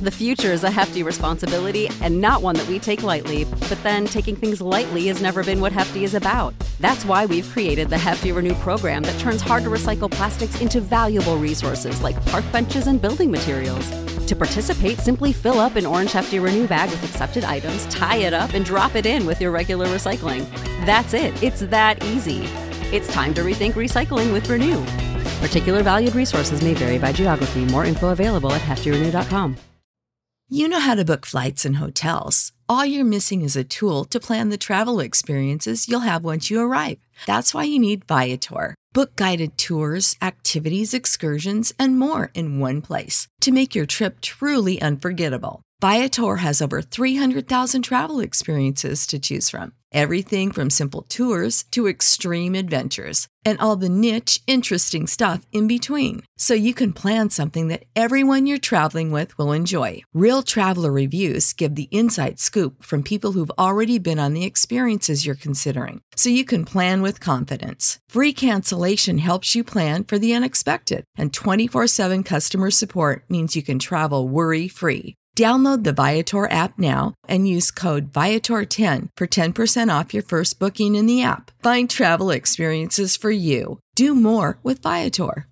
The future is a hefty responsibility and not one that we take lightly, but then taking things lightly has never been what Hefty is about. That's why we've created the Hefty Renew program that turns hard-to-recycle plastics into valuable resources like park benches and building materials. To participate, simply fill up an orange Hefty Renew bag with accepted items, tie it up, and drop it in with your regular recycling. That's it. It's that easy. It's time to rethink recycling with Renew. Particular valued resources may vary by geography. More info available at heftyrenew.com. You know how to book flights and hotels. All you're missing is a tool to plan the travel experiences you'll have once you arrive. That's why you need Viator. Book guided tours, activities, excursions, and more in one place to make your trip truly unforgettable. Viator has over 300,000 travel experiences to choose from. Everything from simple tours to extreme adventures and all the niche, interesting stuff in between. So you can plan something that everyone you're traveling with will enjoy. Real traveler reviews give the inside scoop from people who've already been on the experiences you're considering. So you can plan with confidence. Free cancellation helps you plan for the unexpected. And 24/7 customer support means you can travel worry-free. Download the Viator app now and use code Viator10 for 10% off your first booking in the app. Find travel experiences for you. Do more with Viator.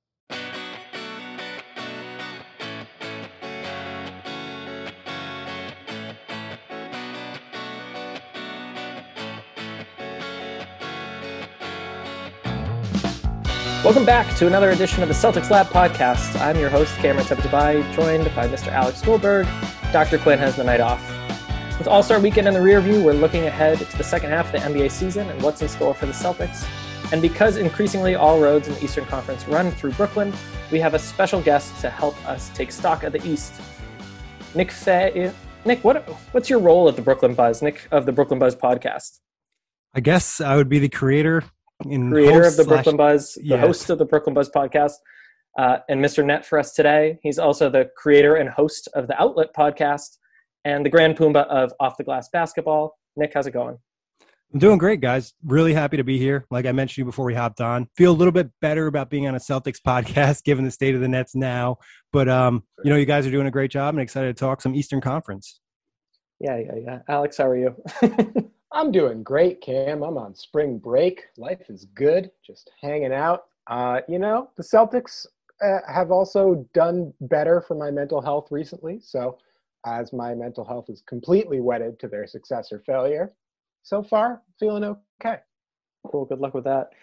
Welcome back to another edition of the Celtics Lab podcast. I'm your host, Cameron Tepetabai, joined by Mr. Alex Goldberg. Dr. Quinn has the night off. With All-Star Weekend in the rear view, we're looking ahead to the second half of the NBA season and what's in store for the Celtics. And because increasingly all roads in the Eastern Conference run through Brooklyn, we have a special guest to help us take stock of the East. Nick Fay. Nick, what's your role at the Brooklyn Buzz? Nick of the Brooklyn Buzz podcast. I guess I would be the creator of the Brooklyn Buzz, the host of the Brooklyn Buzz podcast, and Mr. Net for us today. He's also the creator and host of the Outlet podcast and the Grand Pumbaa of Off the Glass Basketball. Nick, how's it going? I'm doing great, guys. Really happy to be here. Like I mentioned to you before we hopped on, feel a little bit better about being on a Celtics podcast, given the state of the Nets now. But, you guys are doing a great job and excited to talk some Eastern Conference. Yeah. Alex, how are you? I'm doing great, Cam. I'm on spring break. Life is good. Just hanging out. The Celtics have also done better for my mental health recently. So as my mental health is completely wedded to their success or failure, so far, feeling okay. Cool. Good luck with that.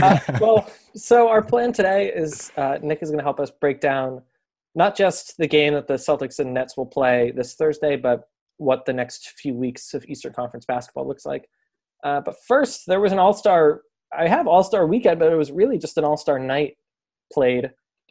So our plan today is Nick is going to help us break down not just the game that the Celtics and Nets will play this Thursday, but what the next few weeks of Eastern Conference basketball looks like. But first, there was an All-Star. I have All-Star Weekend, but it was really just an All-Star night played.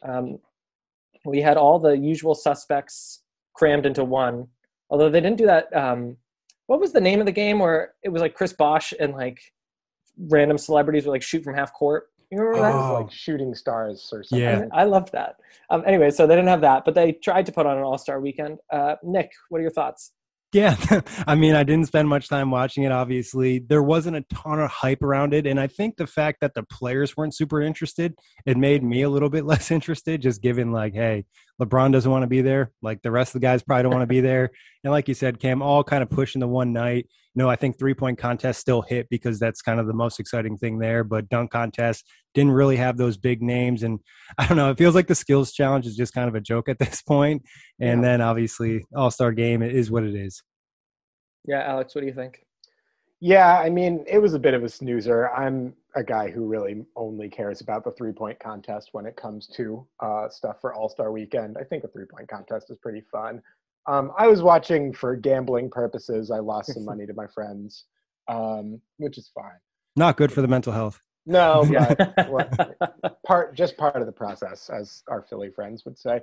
We had all the usual suspects crammed into one, although they didn't do that. What was the name of the game where it was like Chris Bosh and like random celebrities would like shoot from half court? You remember that? It was like Shooting Stars or something. Yeah. I loved that. Anyway, so they didn't have that, but they tried to put on an All-Star Weekend. Nick, what are your thoughts? Yeah, I mean, I didn't spend much time watching it, obviously. There wasn't a ton of hype around it, and I think the fact that the players weren't super interested, it made me a little bit less interested, just given, like, hey, LeBron doesn't want to be there. Like, the rest of the guys probably don't want to be there. And like you said, Cam, all kind of pushing the one night. I think three-point contest still hit because that's kind of the most exciting thing there, but dunk contest didn't really have those big names. And I don't know, it feels like the skills challenge is just kind of a joke at this point. And then obviously All-Star game is what it is. Yeah, Alex, what do you think? Yeah, I mean, it was a bit of a snoozer. I'm a guy who really only cares about the three-point contest when it comes to stuff for All-Star Weekend. I think a three-point contest is pretty fun. I was watching for gambling purposes. I lost some money to my friends, which is fine. Not good for the mental health. No, but part of the process, as our Philly friends would say.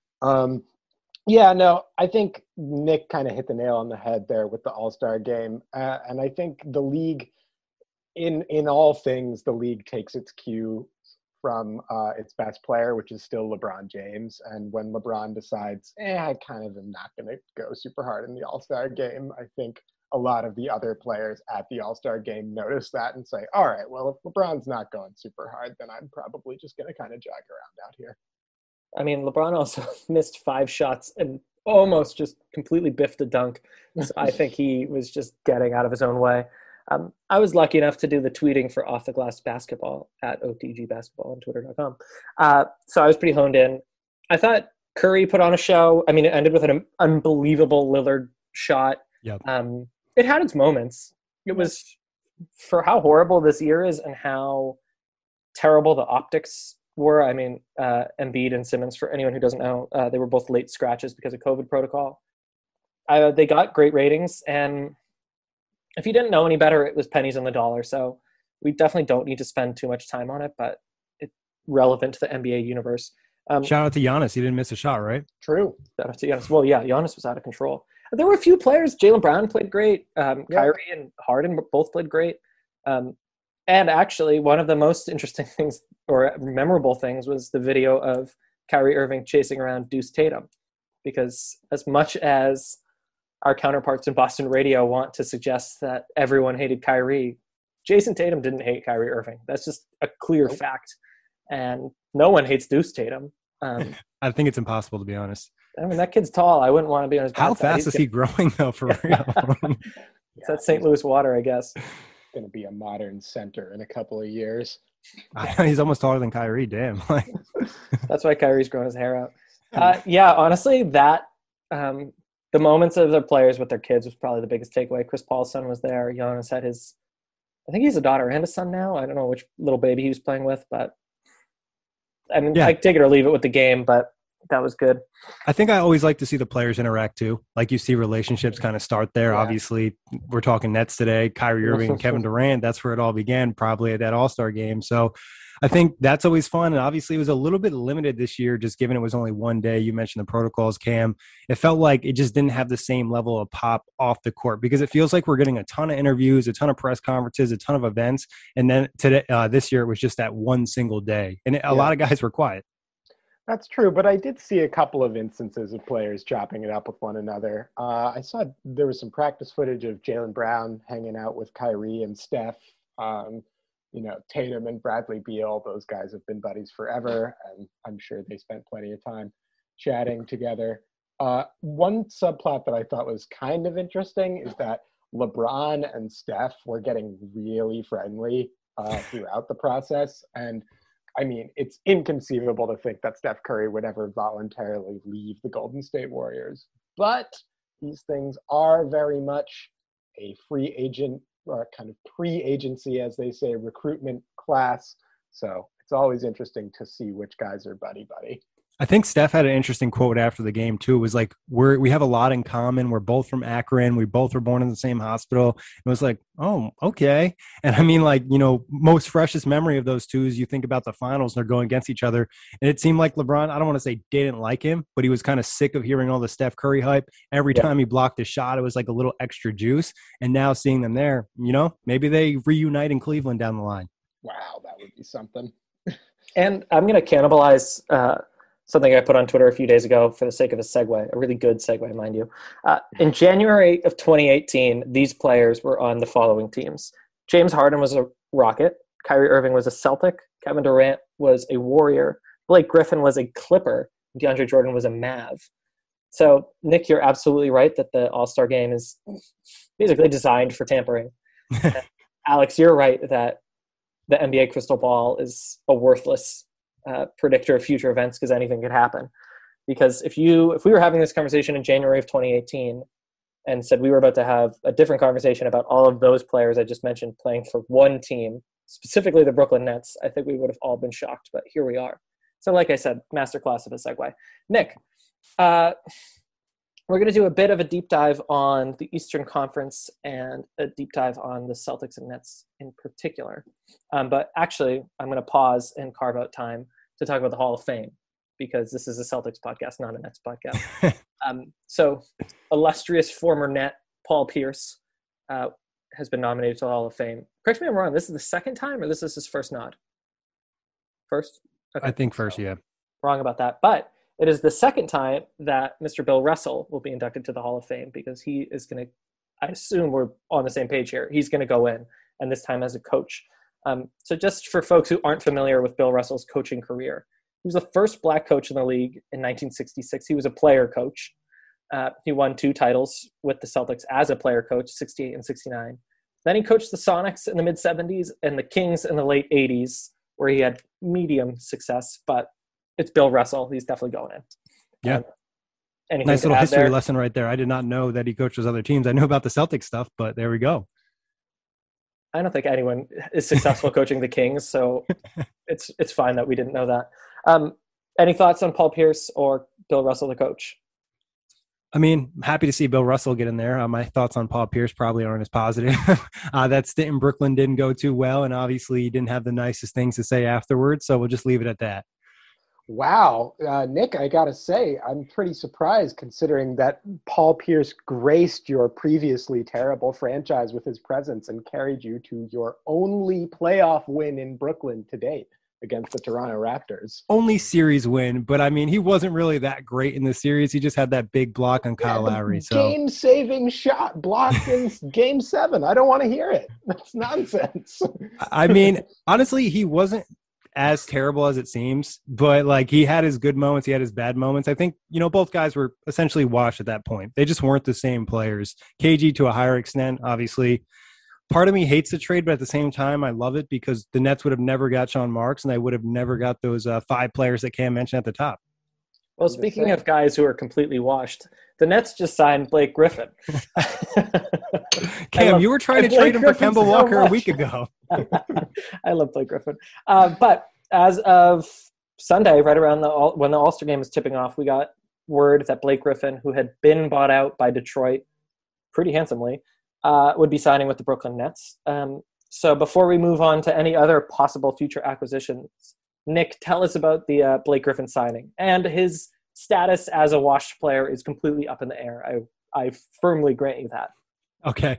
I think Nick kind of hit the nail on the head there with the All-Star game. And I think the league, in all things, the league takes its cue from its best player, which is still LeBron James. And when LeBron decides, I kind of am not going to go super hard in the All-Star game, I think a lot of the other players at the All-Star game notice that and say, all right, well, if LeBron's not going super hard, then I'm probably just going to kind of jog around out here. I mean, LeBron also missed 5 shots and almost just completely biffed a dunk. So I think he was just getting out of his own way. I was lucky enough to do the tweeting for Off the Glass Basketball at OTG Basketball on Twitter.com. So I was pretty honed in. I thought Curry put on a show. I mean, it ended with an unbelievable Lillard shot. Yep. It had its moments. It was, for how horrible this year is and how terrible the optics were. I mean, Embiid and Simmons, for anyone who doesn't know, they were both late scratches because of COVID protocol. They got great ratings, and if you didn't know any better, it was pennies on the dollar. So we definitely don't need to spend too much time on it, but it's relevant to the NBA universe. Shout out to Giannis. He didn't miss a shot, right? True. Shout out to Giannis. Well, yeah, Giannis was out of control. There were a few players. Jaylen Brown played great. Kyrie and Harden both played great. And actually, one of the most interesting things or memorable things was the video of Kyrie Irving chasing around Deuce Tatum. Because as much as our counterparts in Boston radio want to suggest that everyone hated Kyrie, Jason Tatum didn't hate Kyrie Irving. That's just a clear fact. And no one hates Deuce Tatum. I think it's impossible, to be honest. I mean, that kid's tall. I wouldn't want to be on his How bad side. fast is he growing, though, for real? It's that St. Louis water, I guess. Going to be a modern center in a couple of years. He's almost taller than Kyrie. Damn. That's why Kyrie's growing his hair out. Yeah, honestly, that the moments of the players with their kids was probably the biggest takeaway. Chris Paul's son was there. Giannis had his, I think he's a daughter and a son now. I don't know which little baby he was playing with, but I mean, I take it or leave it with the game, but that was good. I think I always like to see the players interact too. Like you see relationships kind of start there. Yeah. Obviously, we're talking Nets today. Kyrie Irving and Kevin Durant, that's where it all began, probably at that All-Star game. So I think that's always fun. And obviously, it was a little bit limited this year, just given it was only one day. You mentioned the protocols, Cam. It felt like it just didn't have the same level of pop off the court because it feels like we're getting a ton of interviews, a ton of press conferences, a ton of events. And then today, this year, it was just that one single day. And a lot of guys were quiet. That's true, but I did see a couple of instances of players chopping it up with one another. I saw there was some practice footage of Jaylen Brown hanging out with Kyrie and Steph. Tatum and Bradley Beal, those guys have been buddies forever, and I'm sure they spent plenty of time chatting together. One subplot that I thought was kind of interesting is that LeBron and Steph were getting really friendly throughout the process, and I mean, it's inconceivable to think that Steph Curry would ever voluntarily leave the Golden State Warriors. But these things are very much a free agent, or kind of pre-agency, as they say, recruitment class. So it's always interesting to see which guys are buddy-buddy. I think Steph had an interesting quote after the game, too. It was like, we have a lot in common. We're both from Akron. We both were born in the same hospital. It was like, oh, okay. And I mean, like, most freshest memory of those two is you think about the finals and they're going against each other. And it seemed like LeBron, I don't want to say didn't like him, but he was kind of sick of hearing all the Steph Curry hype. Every time he blocked a shot, it was like a little extra juice. And now seeing them there, maybe they reunite in Cleveland down the line. Wow, that would be something. And I'm going to cannibalize something I put on Twitter a few days ago for the sake of a segue, a really good segue, mind you. In January of 2018, these players were on the following teams. James Harden was a Rocket. Kyrie Irving was a Celtic. Kevin Durant was a Warrior. Blake Griffin was a Clipper. DeAndre Jordan was a Mav. So, Nick, you're absolutely right that the All-Star game is basically designed for tampering. Alex, you're right that the NBA crystal ball is a worthless predictor of future events because anything could happen. Because if we were having this conversation in January of 2018 and said we were about to have a different conversation about all of those players I just mentioned playing for one team, specifically the Brooklyn Nets, I think we would have all been shocked, but here we are. So like I said, masterclass of a segue. Nick, we're going to do a bit of a deep dive on the Eastern Conference and a deep dive on the Celtics and Nets in particular. But actually, I'm going to pause and carve out time to talk about the Hall of Fame because this is a Celtics podcast, not a Nets podcast. So illustrious former Net Paul Pierce has been nominated to the Hall of Fame. Correct me if I'm wrong. This is the second time or this is his first nod? First? Okay. I think first, yeah. Wrong about that. But it is the second time that Mr. Bill Russell will be inducted to the Hall of Fame because he is going to, I assume we're on the same page here, he's going to go in, and this time as a coach. So just for folks who aren't familiar with Bill Russell's coaching career, he was the first black coach in the league in 1966. He was a player coach. He won 2 titles with the Celtics as a player coach, 68 and 69. Then he coached the Sonics in the mid-70s and the Kings in the late 80s, where he had medium success, but it's Bill Russell. He's definitely going in. Yeah. Anything nice to little add history there? lesson right there. I did not know that he coaches other teams. I knew about the Celtics stuff, but there we go. I don't think anyone is successful coaching the Kings, so it's fine that we didn't know that. Any thoughts on Paul Pierce or Bill Russell, the coach? I mean, I'm happy to see Bill Russell get in there. My thoughts on Paul Pierce probably aren't as positive. That stint in Brooklyn didn't go too well, and obviously he didn't have the nicest things to say afterwards, so we'll just leave it at that. Wow. Nick, I got to say, I'm pretty surprised considering that Paul Pierce graced your previously terrible franchise with his presence and carried you to your only playoff win in Brooklyn to date against the Toronto Raptors. Only series win, but I mean, he wasn't really that great in the series. He just had that big block on Kyle Lowry. So game-saving shot blocked in Game 7. I don't want to hear it. That's nonsense. I mean, honestly, he wasn't as terrible as it seems, but like he had his good moments, he had his bad moments. I think, both guys were essentially washed at that point. They just weren't the same players. KG to a higher extent, obviously. Part of me hates the trade, but at the same time, I love it because the Nets would have never got Sean Marks and they would have never got those 5 players that Cam mentioned at the top. Well, speaking of guys who are completely washed, the Nets just signed Blake Griffin. Cam, you were trying to trade him for Kemba Walker a week ago. I love Blake Griffin. But as of Sunday, right around when the All-Star game was tipping off, we got word that Blake Griffin, who had been bought out by Detroit pretty handsomely, would be signing with the Brooklyn Nets. So before we move on to any other possible future acquisitions, Nick, tell us about the Blake Griffin signing. And his status as a washed player is completely up in the air. I firmly grant you that. Okay.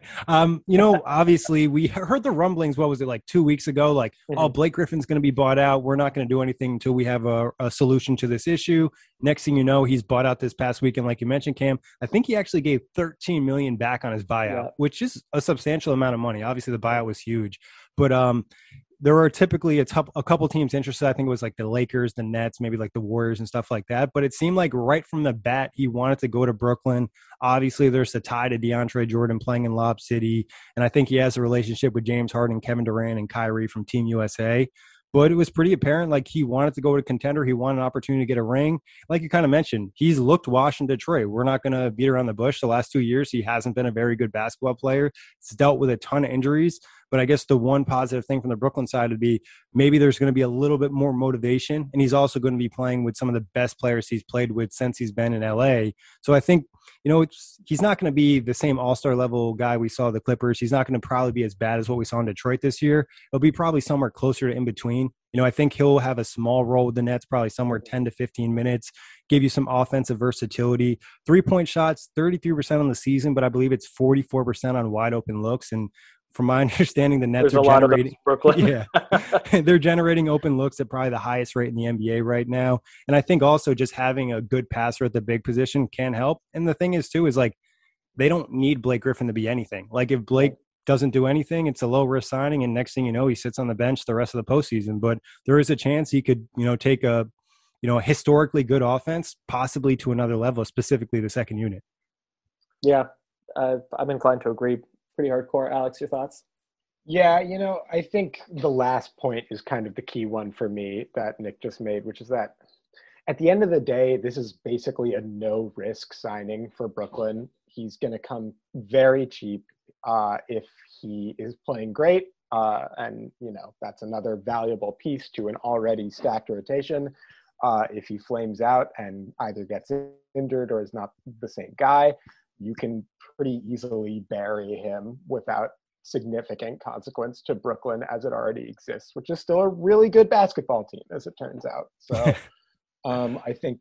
Obviously we heard the rumblings, what was it, like 2 weeks ago? Like, oh, Blake Griffin's going to be bought out. We're not going to do anything until we have a solution to this issue. Next thing you know, he's bought out this past weekend. Like you mentioned, Cam, I think he actually gave $13 million back on his buyout, which is a substantial amount of money. Obviously the buyout was huge, but there are typically a couple teams interested. I think it was like the Lakers, the Nets, maybe like the Warriors and stuff like that. But it seemed like right from the bat, he wanted to go to Brooklyn. Obviously, there's a tie to DeAndre Jordan playing in Lob City. And I think he has a relationship with James Harden, Kevin Durant, and Kyrie from Team USA. But it was pretty apparent like he wanted to go to contender. He wanted an opportunity to get a ring. Like you kind of mentioned, he's looked washed in Detroit. We're not going to beat around the bush. The last 2 years, he hasn't been a very good basketball player. He's dealt with a ton of injuries. But I guess the one positive thing from the Brooklyn side would be maybe there's going to be a little bit more motivation. And he's also going to be playing with some of the best players he's played with since he's been in LA. So I think, he's not going to be the same all-star level guy we saw the Clippers. He's not going to probably be as bad as what we saw in Detroit this year. It'll be probably somewhere closer to in between. I think he'll have a small role with the Nets, probably somewhere 10 to 15 minutes, give you some offensive versatility. 3-point shots, 33% on the season, but I believe it's 44% on wide open looks. And from my understanding, the Nets are generating Brooklyn. Yeah, they're generating open looks at probably the highest rate in the NBA right now. And I think also just having a good passer at the big position can help. And the thing is too, is like, they don't need Blake Griffin to be anything. Like if Blake doesn't do anything, it's a low risk signing. And next thing you know, he sits on the bench the rest of the postseason, but there is a chance he could, take a historically good offense, possibly to another level, specifically the second unit. Yeah. I'm inclined to agree. Pretty hardcore. Alex, your thoughts? Yeah, I think the last point is kind of the key one for me that Nick just made, which is that at the end of the day, this is basically a no-risk signing for Brooklyn. He's going to come very cheap if he is playing great. And, that's another valuable piece to an already stacked rotation. If he flames out and either gets injured or is not the same guy, you can pretty easily bury him without significant consequence to Brooklyn as it already exists, which is still a really good basketball team, as it turns out. So I think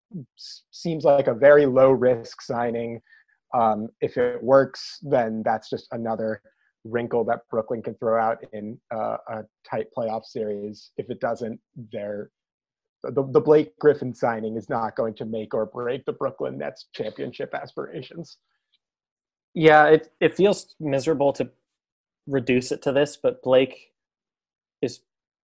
seems like a very low-risk signing. If it works, then that's just another wrinkle that Brooklyn can throw out in a tight playoff series. If it doesn't, the Blake Griffin signing is not going to make or break the Brooklyn Nets championship aspirations. Yeah, it feels miserable to reduce it to this, but Blake is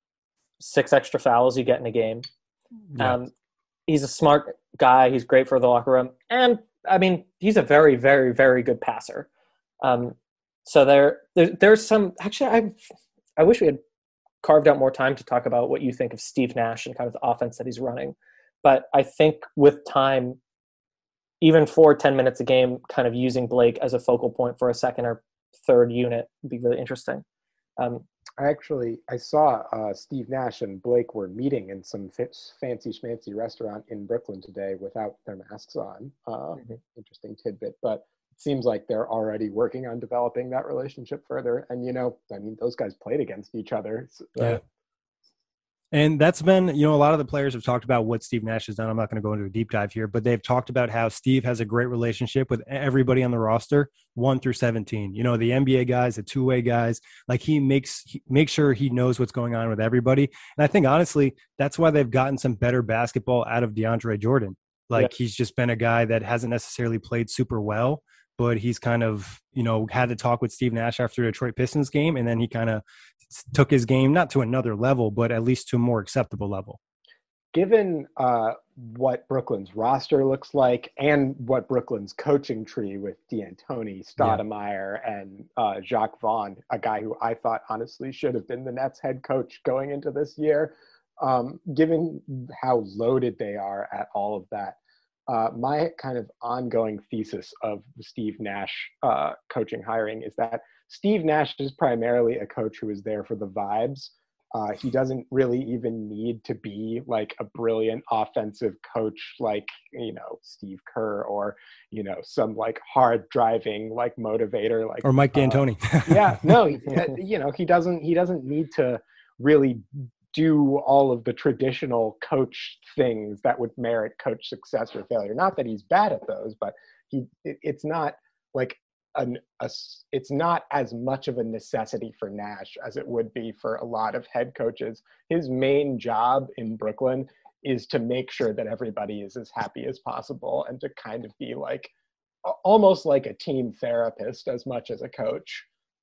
6 extra fouls you get in a game. Yeah. He's a smart guy. He's great for the locker room. And I mean, he's a very, very, very good passer. So there's some. Actually, I wish we had carved out more time to talk about what you think of Steve Nash and kind of the offense that he's running. But I think with time, even for 10 minutes a game, kind of using Blake as a focal point for a second or third unit would be really interesting. I saw Steve Nash and Blake were meeting in some fancy schmancy restaurant in Brooklyn today without their masks on. Interesting tidbit, but it seems like they're already working on developing that relationship further. And, those guys played against each other. Yeah. And that's been, a lot of the players have talked about what Steve Nash has done. I'm not going to go into a deep dive here, but they've talked about how Steve has a great relationship with everybody on the roster, 1 through 17. The NBA guys, the two-way guys, like he makes sure he knows what's going on with everybody. And I think, honestly, that's why they've gotten some better basketball out of DeAndre Jordan. He's just been a guy that hasn't necessarily played super well, but he's kind of, had to talk with Steve Nash after the Detroit Pistons game, and then he kind of took his game not to another level, but at least to a more acceptable level. Given what Brooklyn's roster looks like and what Brooklyn's coaching tree with D'Antoni, Stoudemire, and Jacques Vaughn, a guy who I thought honestly should have been the Nets head coach going into this year, given how loaded they are at all of that, my kind of ongoing thesis of the Steve Nash coaching hiring is that Steve Nash is primarily a coach who is there for the vibes. He doesn't really even need to be like a brilliant offensive coach like, Steve Kerr or, some like hard driving like motivator like or Mike D'Antoni. He doesn't need to really do all of the traditional coach things that would merit coach success or failure. Not that he's bad at those, but it's not like it's not as much of a necessity for Nash as it would be for a lot of head coaches. His main job in Brooklyn is to make sure that everybody is as happy as possible and to kind of be like almost like a team therapist as much as a coach.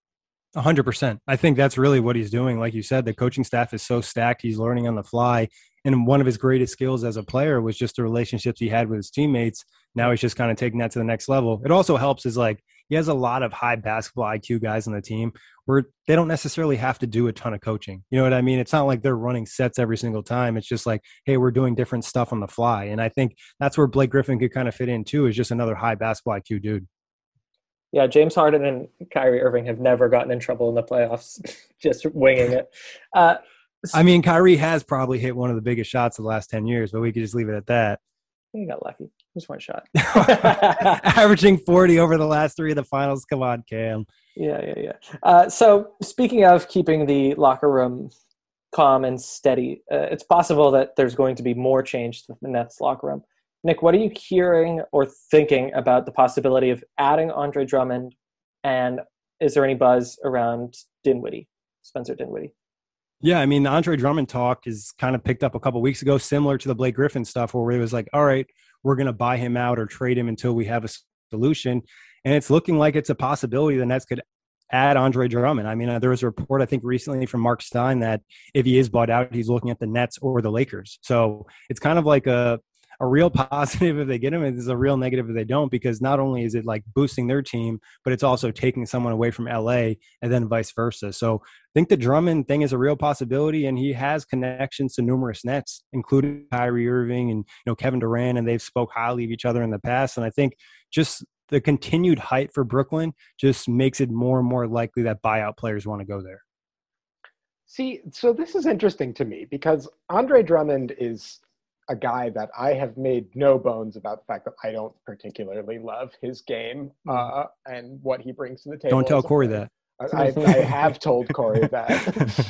100%. I think that's really what he's doing. Like you said, the coaching staff is so stacked. He's learning on the fly. And one of his greatest skills as a player was just the relationships he had with his teammates. Now he's just kind of taking that to the next level. It also helps is like he has a lot of high basketball IQ guys on the team where they don't necessarily have to do a ton of coaching. You know what I mean? It's not like they're running sets every single time. It's just like, hey, we're doing different stuff on the fly. And I think that's where Blake Griffin could kind of fit in too, is just another high basketball IQ dude. Yeah, James Harden and Kyrie Irving have never gotten in trouble in the playoffs, just winging it. I mean, Kyrie has probably hit one of the biggest shots of the last 10 years, but we could just leave it at that. He got lucky. Just one shot. Averaging 40 over the last 3 of the finals. Come on, Cam. Yeah. So speaking of keeping the locker room calm and steady, it's possible that there's going to be more change to the Nets locker room. Nick, what are you hearing or thinking about the possibility of adding Andre Drummond? And is there any buzz around Spencer Dinwiddie? Yeah, I mean, the Andre Drummond talk is kind of picked up a couple weeks ago, similar to the Blake Griffin stuff, where it was like, all right, we're going to buy him out or trade him until we have a solution. And it's looking like it's a possibility the Nets could add Andre Drummond. I mean, there was a report, I think, recently from Mark Stein that if he is bought out, he's looking at the Nets or the Lakers. So it's kind of like a real positive if they get him. It's a real negative if they don't, because not only is it like boosting their team, but it's also taking someone away from LA and then vice versa. So I think the Drummond thing is a real possibility, and he has connections to numerous Nets, including Kyrie Irving and Kevin Durant, and they've spoke highly of each other in the past. And I think just the continued hype for Brooklyn just makes it more and more likely that buyout players want to go there. See, so this is interesting to me because Andre Drummond is a guy that I have made no bones about the fact that I don't particularly love his game and what he brings to the table. Don't tell Corey that. I have told Corey that.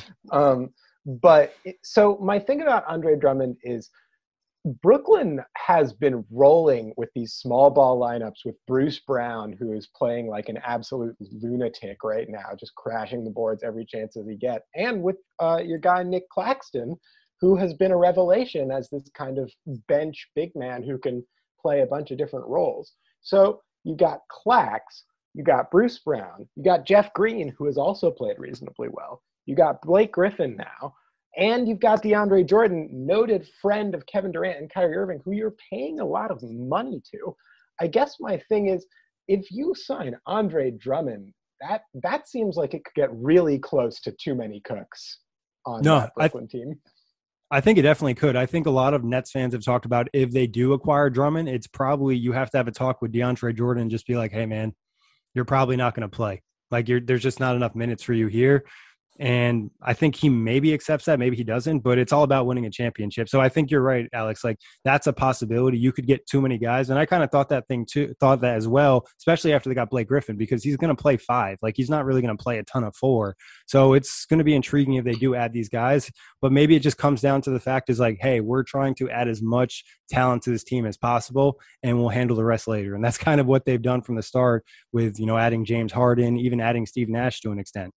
So my thing about Andre Drummond is Brooklyn has been rolling with these small ball lineups with Bruce Brown, who is playing like an absolute lunatic right now, just crashing the boards every chance that he gets, and with your guy Nick Claxton, who has been a revelation as this kind of bench big man who can play a bunch of different roles. So you got Clax, you got Bruce Brown, you got Jeff Green, who has also played reasonably well. You got Blake Griffin now, and you've got DeAndre Jordan, noted friend of Kevin Durant and Kyrie Irving, who you're paying a lot of money to. I guess my thing is, if you sign Andre Drummond, that seems like it could get really close to too many cooks on that Brooklyn team. I think it definitely could. I think a lot of Nets fans have talked about if they do acquire Drummond, it's probably you have to have a talk with DeAndre Jordan and just be like, hey, man, you're probably not going to play. Like there's just not enough minutes for you here. And I think he maybe accepts that, maybe he doesn't, but it's all about winning a championship. So I think you're right, Alex. Like that's a possibility. You could get too many guys. And I kind of thought that as well, especially after they got Blake Griffin, because he's going to play 5. Like he's not really going to play a ton of 4. So it's going to be intriguing if they do add these guys, but maybe it just comes down to the fact is like, hey, we're trying to add as much talent to this team as possible and we'll handle the rest later. And that's kind of what they've done from the start with, adding James Harden, even adding Steve Nash to an extent.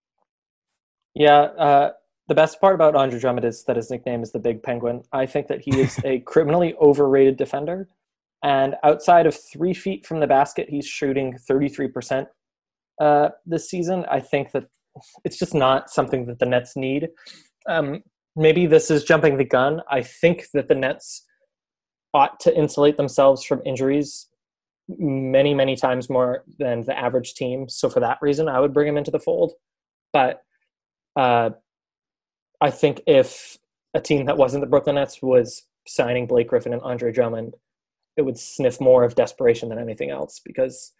Yeah, the best part about Andre Drummond is that his nickname is the Big Penguin. I think that he is a criminally overrated defender. And outside of 3 feet from the basket, he's shooting 33% this season. I think that it's just not something that the Nets need. Maybe this is jumping the gun. I think that the Nets ought to insulate themselves from injuries many, many times more than the average team. So for that reason, I would bring him into the fold. But I think if a team that wasn't the Brooklyn Nets was signing Blake Griffin and Andre Drummond, it would sniff more of desperation than anything else because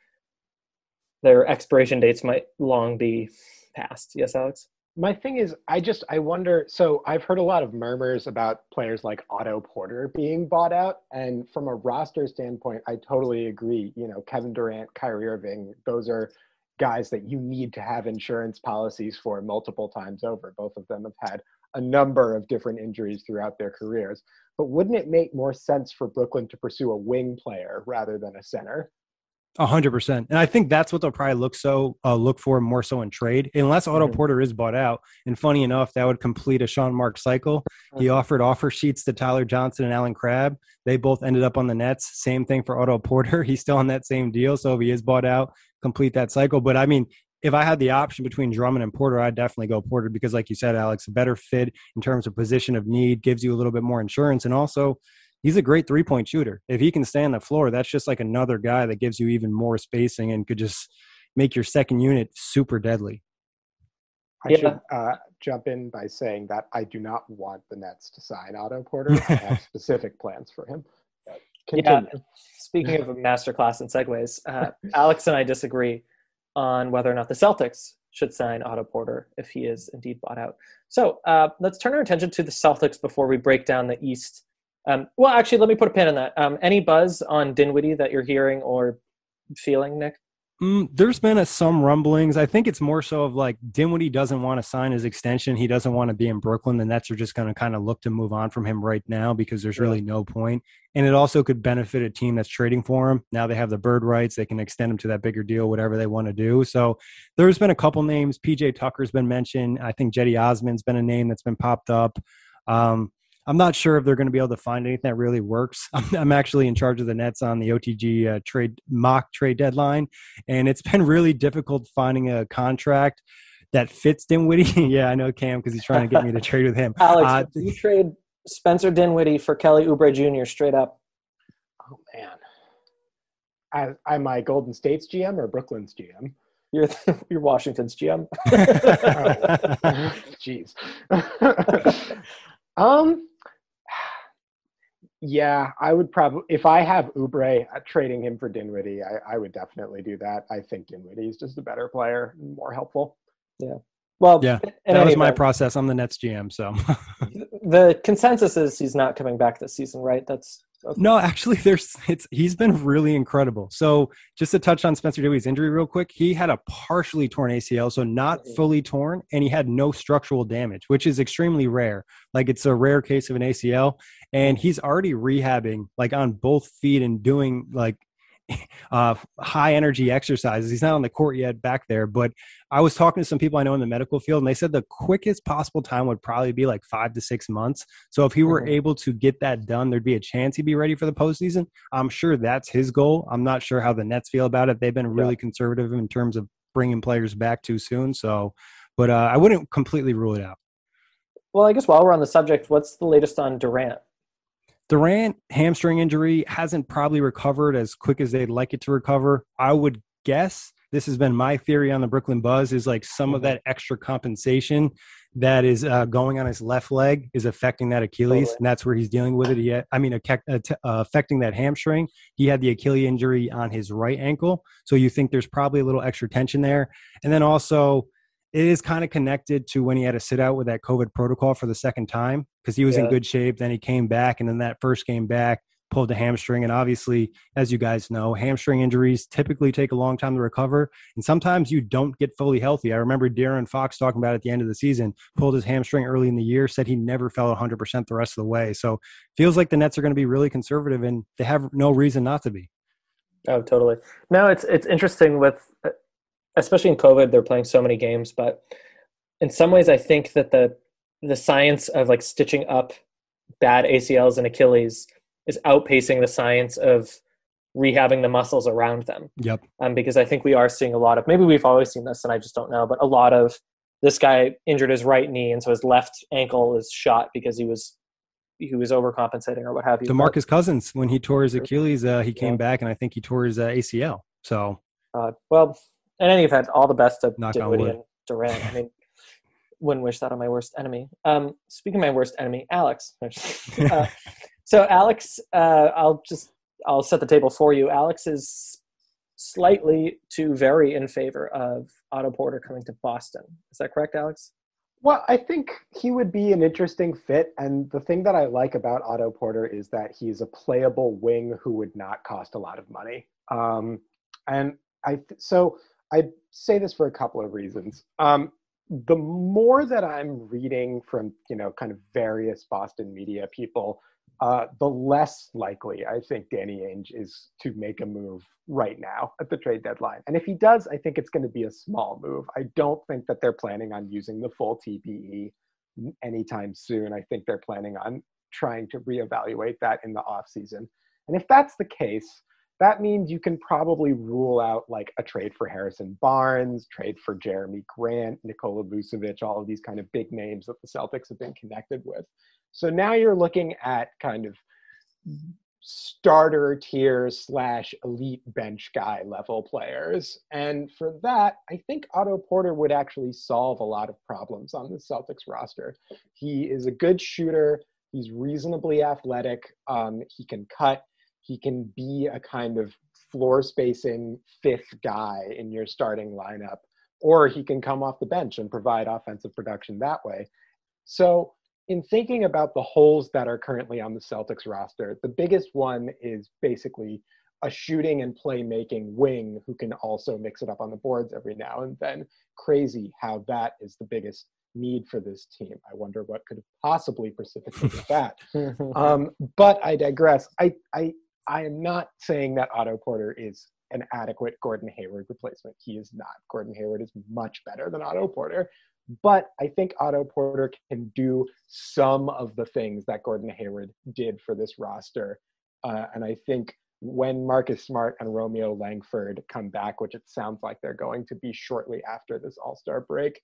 their expiration dates might long be past. Yes, Alex? My thing is, I wonder, so I've heard a lot of murmurs about players like Otto Porter being bought out. And from a roster standpoint, I totally agree. Kevin Durant, Kyrie Irving, those are guys that you need to have insurance policies for multiple times over. Both of them have had a number of different injuries throughout their careers. But wouldn't it make more sense for Brooklyn to pursue a wing player rather than a center? 100%. And I think that's what they'll probably look for more so in trade, unless Otto Porter is bought out. And funny enough, that would complete a Sean Marks cycle. He offered offer sheets to Tyler Johnson and Alan Crabb. They both ended up on the Nets. Same thing for Otto Porter. He's still on that same deal. So if he is bought out, complete that cycle. But I mean, if I had the option between Drummond and Porter, I'd definitely go Porter because like you said, Alex, a better fit in terms of position of need, gives you a little bit more insurance. And also, he's a great 3-point shooter. If he can stay on the floor, that's just like another guy that gives you even more spacing and could just make your second unit super deadly. I should jump in by saying that I do not want the Nets to sign Otto Porter. I have specific plans for him. Continue. Yeah. Speaking of a masterclass in segues, Alex and I disagree on whether or not the Celtics should sign Otto Porter if he is indeed bought out. So let's turn our attention to the Celtics before we break down the East. Well, actually, let me put a pin in that. Any buzz on Dinwiddie that you're hearing or feeling, Nick? There's been some rumblings. I think it's more so of like Dinwiddie doesn't want to sign his extension. He doesn't want to be in Brooklyn. The Nets are just going to kind of look to move on from him right now because there's really no point. And it also could benefit a team that's trading for him. Now they have the bird rights. They can extend him to that bigger deal, whatever they want to do. So there's been a couple names. PJ Tucker's been mentioned. I think Jetty Osman's been a name that's been popped up. I'm not sure if they're going to be able to find anything that really works. I'm actually in charge of the Nets on the OTG mock trade deadline, and it's been really difficult finding a contract that fits Dinwiddie. Yeah, I know Cam because he's trying to get me to trade with him. Alex, you trade Spencer Dinwiddie for Kelly Oubre Jr. straight up. Oh, man. Am I Golden State's GM or Brooklyn's GM? You're Washington's GM. Jeez. Yeah, I would probably, if I have Oubre trading him for Dinwiddie, I would definitely do that. I think Dinwiddie is just a better player and more helpful. Yeah. Well, yeah, that was my process. I'm the Nets GM, so. The consensus is he's not coming back this season, right? That's okay. No, actually, he's been really incredible. So just to touch on Spencer Dinwiddie's injury real quick, he had a partially torn ACL, so not fully torn, and he had no structural damage, which is extremely rare. Like it's a rare case of an ACL, and he's already rehabbing like on both feet and doing like high energy exercises. He's not on the court yet back there, but I was talking to some people I know in the medical field, and they said the quickest possible time would probably be like 5 to 6 months. So if he were able to get that done, there'd be a chance he'd be ready for the postseason. I'm sure that's his goal. I'm not sure how the Nets feel about it. They've been really conservative in terms of bringing players back too soon. So, but I wouldn't completely rule it out. Well, I guess while we're on the subject, what's the latest on Durant? Durant hamstring injury hasn't probably recovered as quick as they'd like it to recover. I would guess, this has been my theory on the Brooklyn Buzz, is like some of that extra compensation that is going on his left leg is affecting that Achilles, Totally. and that's where he's dealing with it. Affecting that hamstring. He had the Achilles injury on his right ankle, so you think there's probably a little extra tension there. And then also, it is kind of connected to when he had to sit out with that COVID protocol for the second time, because he was in good shape. Then he came back, and then that first game back, pulled the hamstring. And obviously, as you guys know, hamstring injuries typically take a long time to recover. And sometimes you don't get fully healthy. I remember De'Aaron Fox talking about it at the end of the season, pulled his hamstring early in the year, said he never felt 100% the rest of the way. So feels like the Nets are going to be really conservative, and they have no reason not to be. Oh, totally. No, it's interesting with, especially in COVID, they're playing so many games, but in some ways I think that the science of like stitching up bad ACLs and Achilles is outpacing the science of rehabbing the muscles around them. Yep. Because I think we are seeing a lot of, maybe we've always seen this and I just don't know, but a lot of this guy injured his right knee, and so his left ankle is shot because he was overcompensating or what have you. DeMarcus Cousins, when he tore his Achilles, he came back, and I think he tore his ACL. So, well, in any event, all the best to Dinwiddie wood. and Durant. I mean, wouldn't wish that on my worst enemy. Speaking of my worst enemy, Alex. So Alex, I'll set the table for you. Alex is slightly to very in favor of Otto Porter coming to Boston. Is that correct, Alex? Well, I think he would be an interesting fit. And the thing that I like about Otto Porter is that he's a playable wing who would not cost a lot of money. And I say this for a couple of reasons. The more that I'm reading from, kind of various Boston media people, the less likely I think Danny Ainge is to make a move right now at the trade deadline. And if he does, I think it's going to be a small move. I don't think that they're planning on using the full TPE anytime soon. I think they're planning on trying to reevaluate that in the offseason. And if that's the case, that means you can probably rule out like a trade for Harrison Barnes, trade for Jeremy Grant, Nikola Vucevic, all of these kind of big names that the Celtics have been connected with. So now you're looking at kind of starter tier / elite bench guy level players. And for that, I think Otto Porter would actually solve a lot of problems on the Celtics roster. He is a good shooter. He's reasonably athletic. He can cut. He can be a kind of floor spacing fifth guy in your starting lineup, or he can come off the bench and provide offensive production that way. So in thinking about the holes that are currently on the Celtics roster, the biggest one is basically a shooting and playmaking wing who can also mix it up on the boards every now and then. Crazy how that is the biggest need for this team. I wonder what could have possibly precipitated that. But I digress. I am not saying that Otto Porter is an adequate Gordon Hayward replacement. He is not. Gordon Hayward is much better than Otto Porter. But I think Otto Porter can do some of the things that Gordon Hayward did for this roster. And I think when Marcus Smart and Romeo Langford come back, which it sounds like they're going to be shortly after this All-Star break,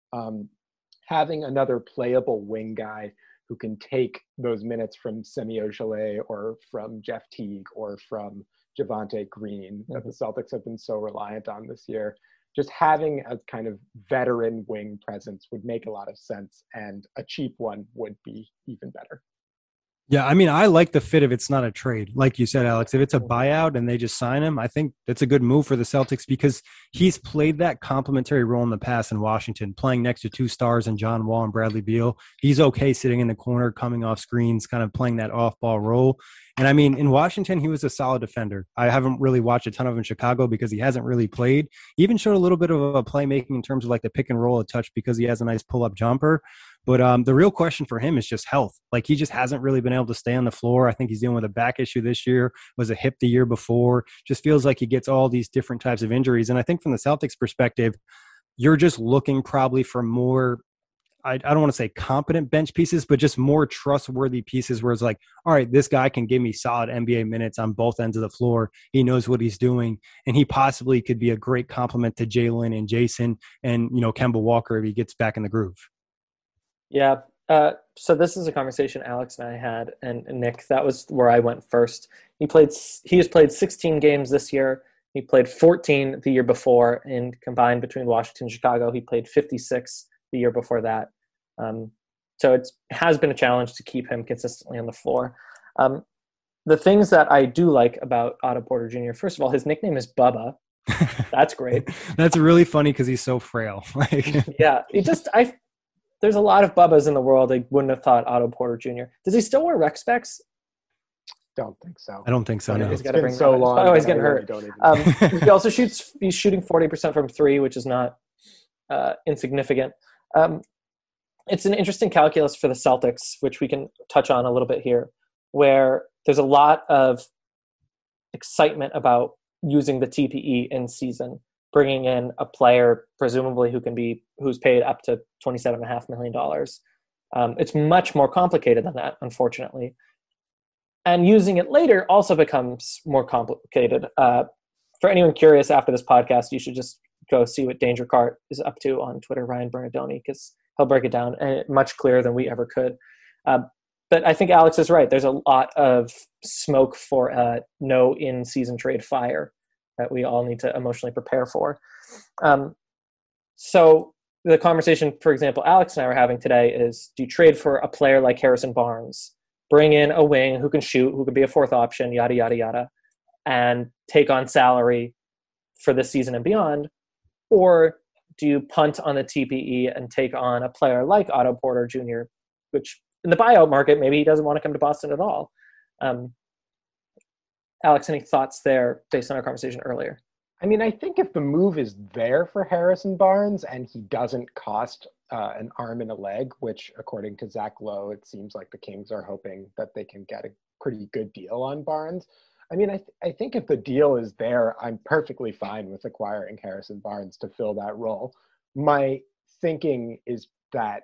having another playable wing guy who can take those minutes from Semi Ojeleye or from Jeff Teague or from Javonte Green that the Celtics have been so reliant on this year. Just having a kind of veteran wing presence would make a lot of sense, and a cheap one would be even better. Yeah, I mean, I like the fit if it's not a trade. Like you said, Alex, if it's a buyout and they just sign him, I think that's a good move for the Celtics because he's played that complementary role in the past in Washington, playing next to two stars and John Wall and Bradley Beal. He's okay sitting in the corner, coming off screens, kind of playing that off-ball role. And I mean, in Washington, he was a solid defender. I haven't really watched a ton of him in Chicago because he hasn't really played. He even showed a little bit of a playmaking in terms of like the pick and roll a touch because he has a nice pull-up jumper. But the real question for him is just health. Like he just hasn't really been able to stay on the floor. I think he's dealing with a back issue this year, was a hip the year before. Just feels like he gets all these different types of injuries. And I think from the Celtics perspective, you're just looking probably for more, I don't want to say competent bench pieces, but just more trustworthy pieces where it's like, all right, this guy can give me solid NBA minutes on both ends of the floor. He knows what he's doing, and he possibly could be a great complement to Jalen and Jason and, Kemba Walker if he gets back in the groove. Yeah, So this is a conversation Alex and I had, and Nick. That was where I went first. He has played 16 games this year. He played 14 the year before, and combined between Washington and Chicago, he played 56 the year before that. So it has been a challenge to keep him consistently on the floor. The things that I do like about Otto Porter Jr., first of all, his nickname is Bubba. That's great. That's really funny because he's so frail. Yeah, there's a lot of Bubbas in the world. I wouldn't have thought Otto Porter Jr. Does he still wear rec specs? Don't think so. I don't think so. No. He's It's been so long. Oh, he's getting hurt. Really He's shooting 40% from three, which is not insignificant. It's an interesting calculus for the Celtics, which we can touch on a little bit here, where there's a lot of excitement about using the TPE in season, bringing in a player presumably who's paid up to $27.5 million. It's much more complicated than that, unfortunately. And using it later also becomes more complicated. For anyone curious after this podcast, you should just go see what Danger Cart is up to on Twitter, Ryan Bernardoni, because he'll break it down much clearer than we ever could. But I think Alex is right. There's a lot of smoke for no in-season trade fire that we all need to emotionally prepare for. So the conversation, for example, Alex and I were having today is, do you trade for a player like Harrison Barnes, bring in a wing who can shoot, who could be a fourth option, yada, yada, yada, and take on salary for this season and beyond? Or do you punt on the TPE and take on a player like Otto Porter Jr., which in the buyout market, maybe he doesn't want to come to Boston at all? Alex, any thoughts there based on our conversation earlier? I mean, I think if the move is there for Harrison Barnes and he doesn't cost an arm and a leg, which according to Zach Lowe, it seems like the Kings are hoping that they can get a pretty good deal on Barnes. I mean, I think if the deal is there, I'm perfectly fine with acquiring Harrison Barnes to fill that role. My thinking is that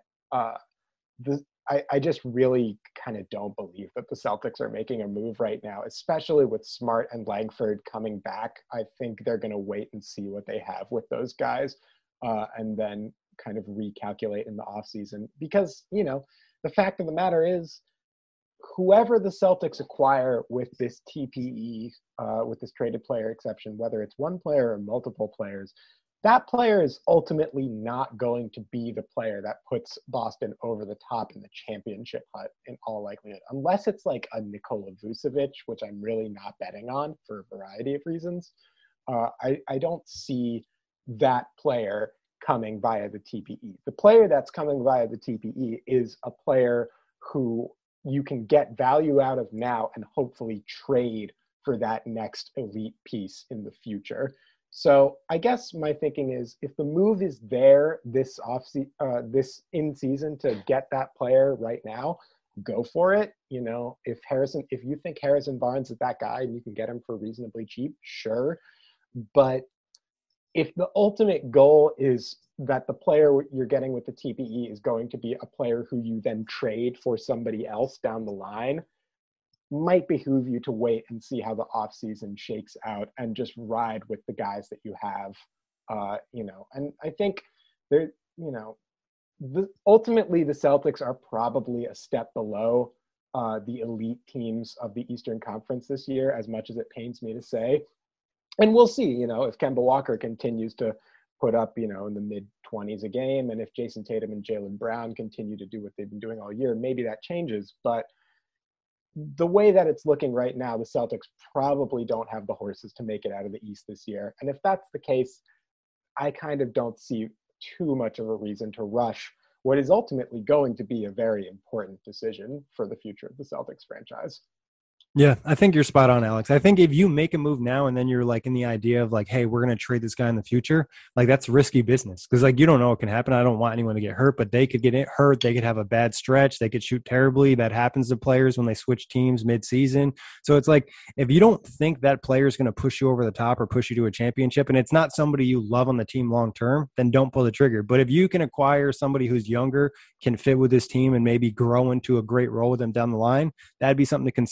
I just really kind of don't believe that the Celtics are making a move right now, especially with Smart and Langford coming back. I think they're going to wait and see what they have with those guys and then kind of recalculate in the offseason. Because, you know, the fact of the matter is, whoever the Celtics acquire with this TPE, with this traded player exception, whether it's one player or multiple players, that player is ultimately not going to be the player that puts Boston over the top in the championship hunt in all likelihood, unless it's like a Nikola Vucevic, which I'm really not betting on for a variety of reasons. I don't see that player coming via the TPE. The player that's coming via the TPE is a player who you can get value out of now and hopefully trade for that next elite piece in the future. So I guess my thinking is, if the move is there this in season to get that player right now, go for it. You know, if you think Harrison Barnes is that guy and you can get him for reasonably cheap, sure. But if the ultimate goal is that the player you're getting with the TPE is going to be a player who you then trade for somebody else down the line, might behoove you to wait and see how the offseason shakes out and just ride with the guys that you have, and I think ultimately the Celtics are probably a step below the elite teams of the Eastern Conference this year, as much as it pains me to say. And we'll see, if Kemba Walker continues to put up, in the mid-20s a game, and if Jason Tatum and Jaylen Brown continue to do what they've been doing all year, maybe that changes. But the way that it's looking right now, the Celtics probably don't have the horses to make it out of the East this year. And if that's the case, I kind of don't see too much of a reason to rush what is ultimately going to be a very important decision for the future of the Celtics franchise. Yeah, I think you're spot on, Alex. I think if you make a move now and then you're like in the idea of like, hey, we're going to trade this guy in the future, like that's risky business because like you don't know what can happen. I don't want anyone to get hurt, but they could get hurt. They could have a bad stretch. They could shoot terribly. That happens to players when they switch teams mid-season. So it's like if you don't think that player is going to push you over the top or push you to a championship and it's not somebody you love on the team long-term, then don't pull the trigger. But if you can acquire somebody who's younger, can fit with this team and maybe grow into a great role with them down the line, that'd be something to consider.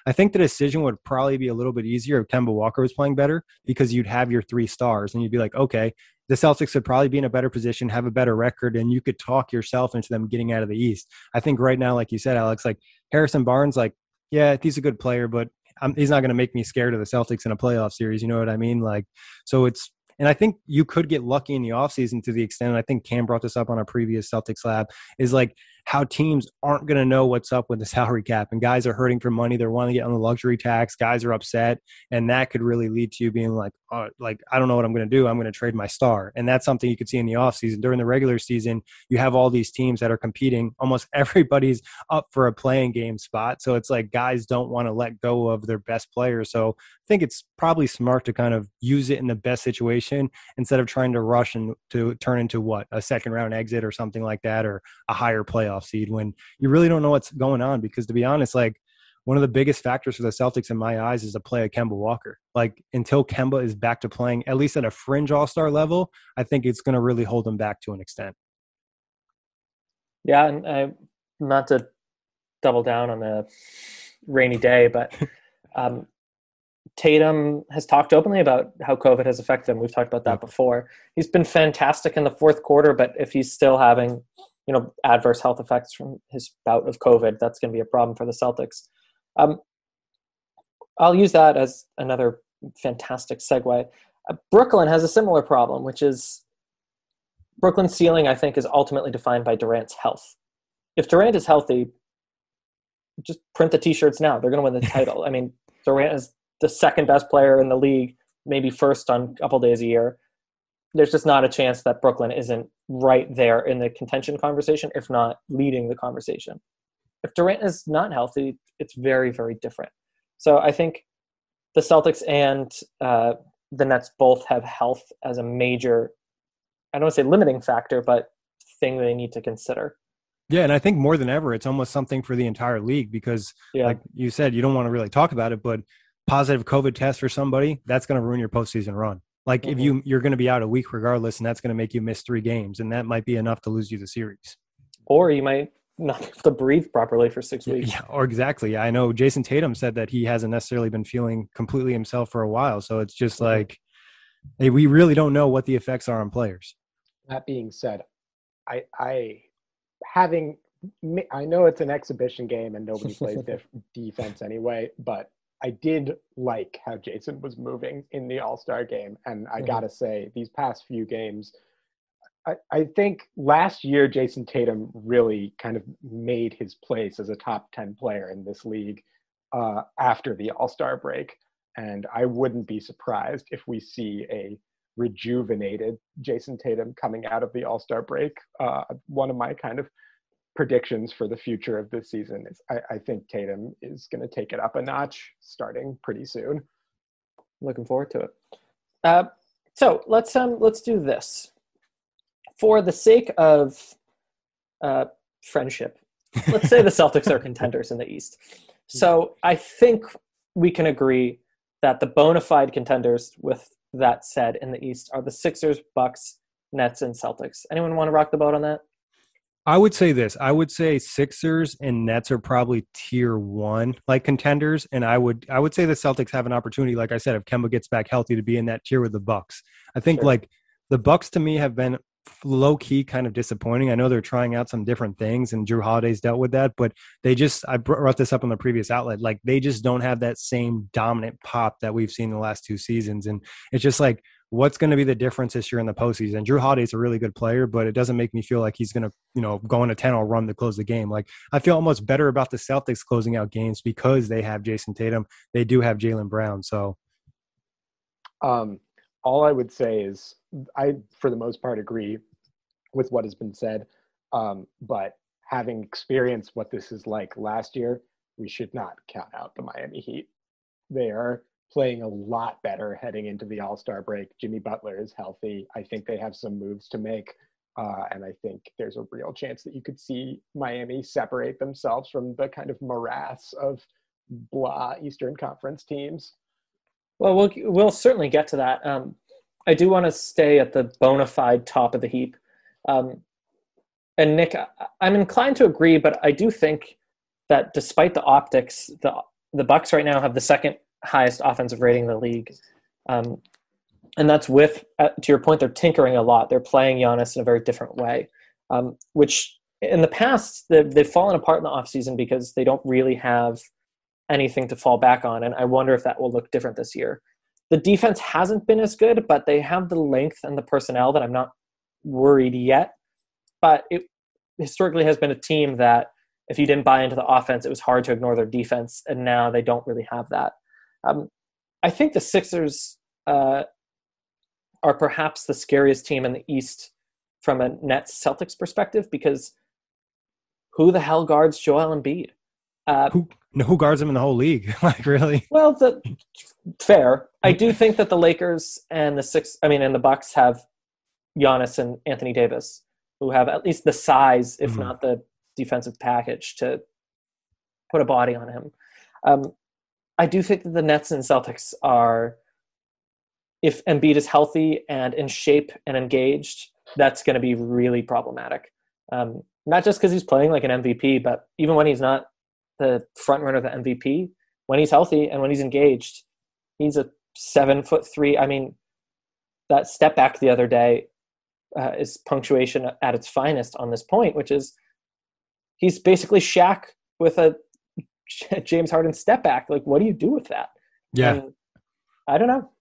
I think the decision would probably be a little bit easier if Kemba Walker was playing better, because you'd have your 3 stars and you'd be like, okay, the Celtics would probably be in a better position, have a better record, and you could talk yourself into them getting out of the East. I think right now, like you said, Alex, like Harrison Barnes, like, yeah, he's a good player, but he's not going to make me scared of the Celtics in a playoff series. You know what I mean? Like, so it's, and I think you could get lucky in the offseason to the extent, and I think Cam brought this up on our previous Celtics Lab, is like how teams aren't going to know what's up with the salary cap, and guys are hurting for money. They're wanting to get on the luxury tax. Guys are upset, and that could really lead to you being like, oh, like, I don't know what I'm going to do. I'm going to trade my star. And that's something you could see in the offseason. During the regular season, you have all these teams that are competing. Almost everybody's up for a playing game spot. So it's like guys don't want to let go of their best players. So I think it's probably smart to kind of use it in the best situation instead of trying to rush and to turn into what, a second round exit or something like that, or a higher playoff seed, when you really don't know what's going on. Because to be honest, like, one of the biggest factors for the Celtics in my eyes is the play of Kemba Walker. Like, until Kemba is back to playing at least at a fringe all-star level, I think it's going to really hold them back to an extent. Yeah, and not to double down on the rainy day, but Tatum has talked openly about how COVID has affected him. We've talked about that before. He's been fantastic in the fourth quarter, but if he's still having, adverse health effects from his bout of COVID, that's going to be a problem for the Celtics. I'll use that as another fantastic segue. Brooklyn has a similar problem, which is Brooklyn's ceiling, I think, is ultimately defined by Durant's health. If Durant is healthy, just print the T-shirts now. They're going to win the title. I mean, Durant is the second best player in the league, maybe first on a couple days a year. There's just not a chance that Brooklyn isn't right there in the contention conversation, if not leading the conversation. If Durant is not healthy, it's very, very different. So I think the Celtics and the Nets both have health as a major, I don't want to say limiting factor, but thing they need to consider. Yeah, and I think more than ever, it's almost something for the entire league because, like you said, you don't want to really talk about it, but positive COVID test for somebody, that's going to ruin your postseason run. Like, if you're going to be out a week regardless, and that's going to make you miss 3 games, and that might be enough to lose you the series. Or you might not be able to breathe properly for 6 weeks. Yeah, or exactly. I know Jason Tatum said that he hasn't necessarily been feeling completely himself for a while. So it's just like, hey, we really don't know what the effects are on players. That being said, I know it's an exhibition game and nobody plays defense anyway, but I did like how Jason was moving in the All-Star game. And I got to say, these past few games, I think last year Jason Tatum really kind of made his place as a top 10 player in this league after the All-Star break. And I wouldn't be surprised if we see a rejuvenated Jason Tatum coming out of the All-Star break. One of my kind of predictions for the future of this season is I think Tatum is going to take it up a notch starting pretty soon. Looking forward to it. So let's do this. For the sake of friendship, let's say the Celtics are contenders in the East. So I think we can agree that the bona fide contenders, with that said, in the East are the Sixers, Bucks, Nets, and Celtics. Anyone want to rock the boat on that? I would say this. I would say Sixers and Nets are probably tier 1 like contenders, and I would say the Celtics have an opportunity, like I said, if Kemba gets back healthy, to be in that tier with the Bucks. I think like the Bucks to me have been low-key kind of disappointing. I know they're trying out some different things, and Drew Holiday's dealt with that, but I brought this up on the previous outlet, like they just don't have that same dominant pop that we've seen in the last 2 seasons. And it's just like, what's going to be the difference this year in the postseason? Drew Holiday's a really good player, but it doesn't make me feel like he's going to, go on a 10-0 run to close the game. Like, I feel almost better about the Celtics closing out games because they have Jason Tatum. They do have Jaylen Brown. So, all I would say is I, for the most part, agree with what has been said. But having experienced what this is like last year, we should not count out the Miami Heat. They are playing a lot better heading into the All-Star break. Jimmy Butler is healthy. I think they have some moves to make. And I think there's a real chance that you could see Miami separate themselves from the kind of morass of blah Eastern Conference teams. Well, we'll certainly get to that. I do want to stay at the bona fide top of the heap. And Nick, I'm inclined to agree, but I do think that despite the optics, the the Bucks right now have the second highest offensive rating in the league. And that's with, to your point, they're tinkering a lot. They're playing Giannis in a very different way, which in the past, they've fallen apart in the offseason because they don't really have anything to fall back on. And I wonder if that will look different this year. The defense hasn't been as good, but they have the length and the personnel that I'm not worried yet. But it historically has been a team that if you didn't buy into the offense, it was hard to ignore their defense. And now they don't really have that. I think the Sixers are perhaps the scariest team in the East from a Nets Celtics perspective, because who the hell guards Joel Embiid? Who guards him in the whole league? Like, really? Well, fair. I do think that the Lakers and the Bucks have Giannis and Anthony Davis, who have at least the size, if not the defensive package, to put a body on him. I do think that the Nets and Celtics are, if Embiid is healthy and in shape and engaged, that's going to be really problematic. Not just because he's playing like an MVP, but even when he's not the front runner of the MVP, when he's healthy and when he's engaged, he's a 7'3". I mean, that step back the other day is punctuation at its finest on this point, which is he's basically Shaq with a James Harden step back. Like, what do you do with that? Yeah. And I don't know.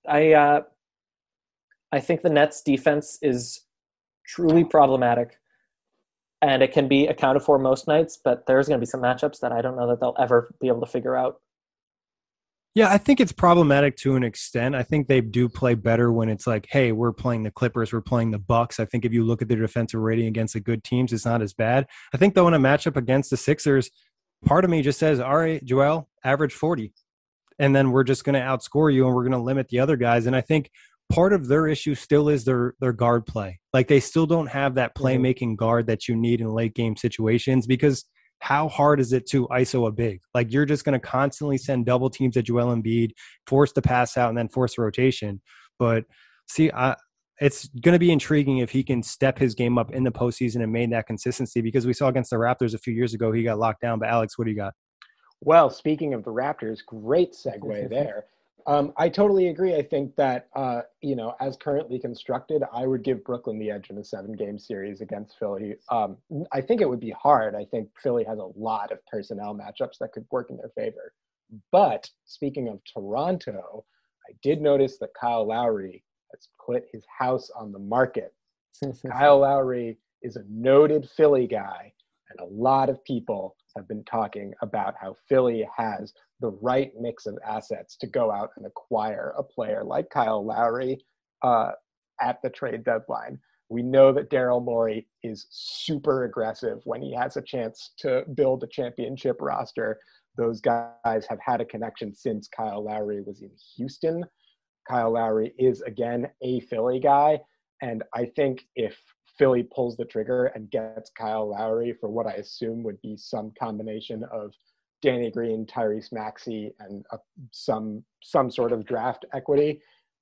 I think the Nets defense is truly problematic, and it can be accounted for most nights, but there's going to be some matchups that I don't know that they'll ever be able to figure out. Yeah, I think it's problematic to an extent. I think they do play better when it's like, hey, we're playing the Clippers, we're playing the Bucks. I think if you look at their defensive rating against the good teams, it's not as bad. I think, though, in a matchup against the Sixers, part of me just says, all right, Joel, average 40. And then we're just going to outscore you and we're going to limit the other guys. And I think part of their issue still is their guard play. Like, they still don't have that playmaking guard that you need in late game situations, because how hard is it to ISO a big? Like, you're just going to constantly send double teams at Joel Embiid, force the pass out, and then force the rotation. But see, it's going to be intriguing if he can step his game up in the postseason and maintain that consistency, because we saw against the Raptors a few years ago, he got locked down. But Alex, what do you got? Well, speaking of the Raptors, great segue there. I totally agree. I think that, as currently constructed, I would give Brooklyn the edge in a 7-game series against Philly. I think it would be hard. I think Philly has a lot of personnel matchups that could work in their favor. But speaking of Toronto, I did notice that Kyle Lowry has put his house on the market. Kyle Lowry is a noted Philly guy, and a lot of people have been talking about how Philly has the right mix of assets to go out and acquire a player like Kyle Lowry at the trade deadline. We know that Daryl Morey is super aggressive when he has a chance to build a championship roster. Those guys have had a connection since Kyle Lowry was in Houston. Kyle Lowry is, again, a Philly guy. And I think if Philly pulls the trigger and gets Kyle Lowry for what I assume would be some combination of Danny Green, Tyrese Maxey, and some sort of draft equity,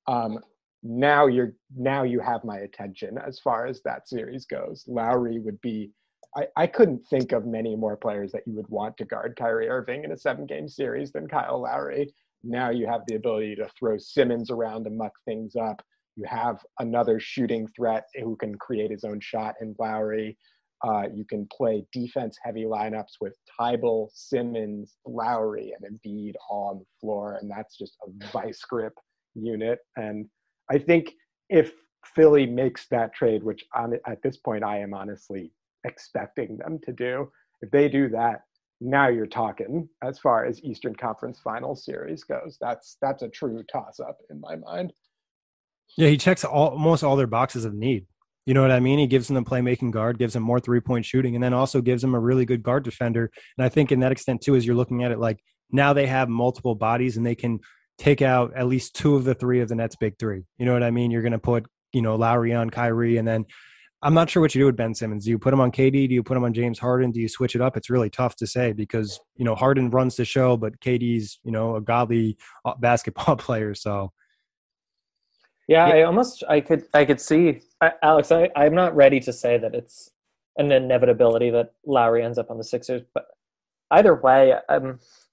now you have my attention as far as that series goes. Lowry would be, I couldn't think of many more players that you would want to guard Kyrie Irving in a 7-game series than Kyle Lowry. Now you have the ability to throw Simmons around to muck things up. You have another shooting threat who can create his own shot in Lowry. You can play defense-heavy lineups with Tybal, Simmons, Lowry, and Embiid all on the floor, and that's just a vice grip unit. And I think if Philly makes that trade, which at this point I am honestly expecting them to do, if they do that, now you're talking as far as Eastern Conference Finals series goes. That's a true toss-up in my mind. Yeah, he checks almost all their boxes of need. You know what I mean? He gives them a playmaking guard, gives them more three-point shooting, and then also gives them a really good guard defender. And I think in that extent, too, as you're looking at it, like, now they have multiple bodies and they can take out at least 2 of the 3 of the Nets' big 3. You know what I mean? You're going to put, Lowry on Kyrie, and then I'm not sure what you do with Ben Simmons. Do you put him on KD? Do you put him on James Harden? Do you switch it up? It's really tough to say because, Harden runs the show, but KD's, a godly basketball player. So. Yeah, I could see, Alex, I'm not ready to say that it's an inevitability that Lowry ends up on the Sixers, but either way,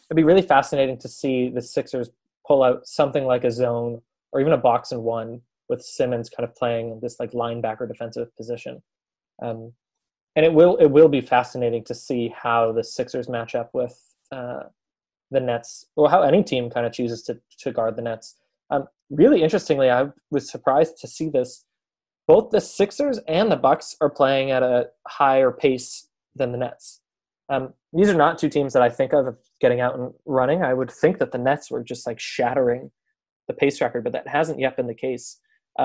it'd be really fascinating to see the Sixers pull out something like a zone or even a box and one with Simmons kind of playing this like linebacker defensive position. And it will be fascinating to see how the Sixers match up with the Nets, or how any team kind of chooses to guard the Nets. Really interestingly, I was surprised to see this. Both the Sixers and the Bucks are playing at a higher pace than the Nets. These are not two teams that I think of getting out and running. I would think that the Nets were just like shattering the pace record, but that hasn't yet been the case.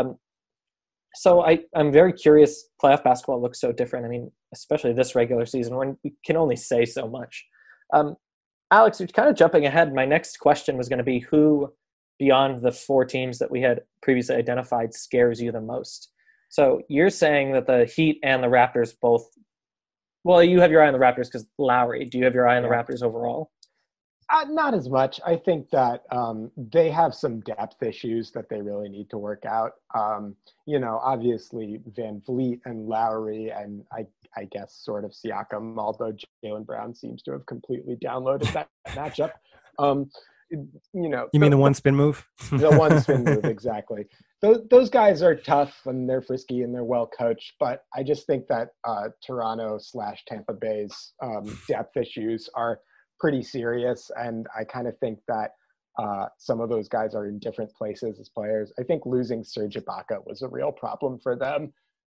So I'm very curious. Playoff basketball looks so different. I mean, especially this regular season when we can only say so much. Alex, you're kind of jumping ahead. My next question was going to be who beyond the four teams that we had previously identified scares you the most? So you're saying that the Heat and the Raptors both, well, you have your eye on the Raptors because Lowry. Do you have your eye on the Raptors overall? Not as much. I think that they have some depth issues that they really need to work out. Obviously Van Vliet and Lowry and I guess sort of Siakam, although Jaylen Brown seems to have completely downloaded that matchup. You mean the one spin move? The one spin move, exactly. Those guys are tough and they're frisky and they're well coached, but I just think that Toronto/Tampa Bay's depth issues are pretty serious, and I kind of think that some of those guys are in different places as players. I think losing Serge Ibaka was a real problem for them,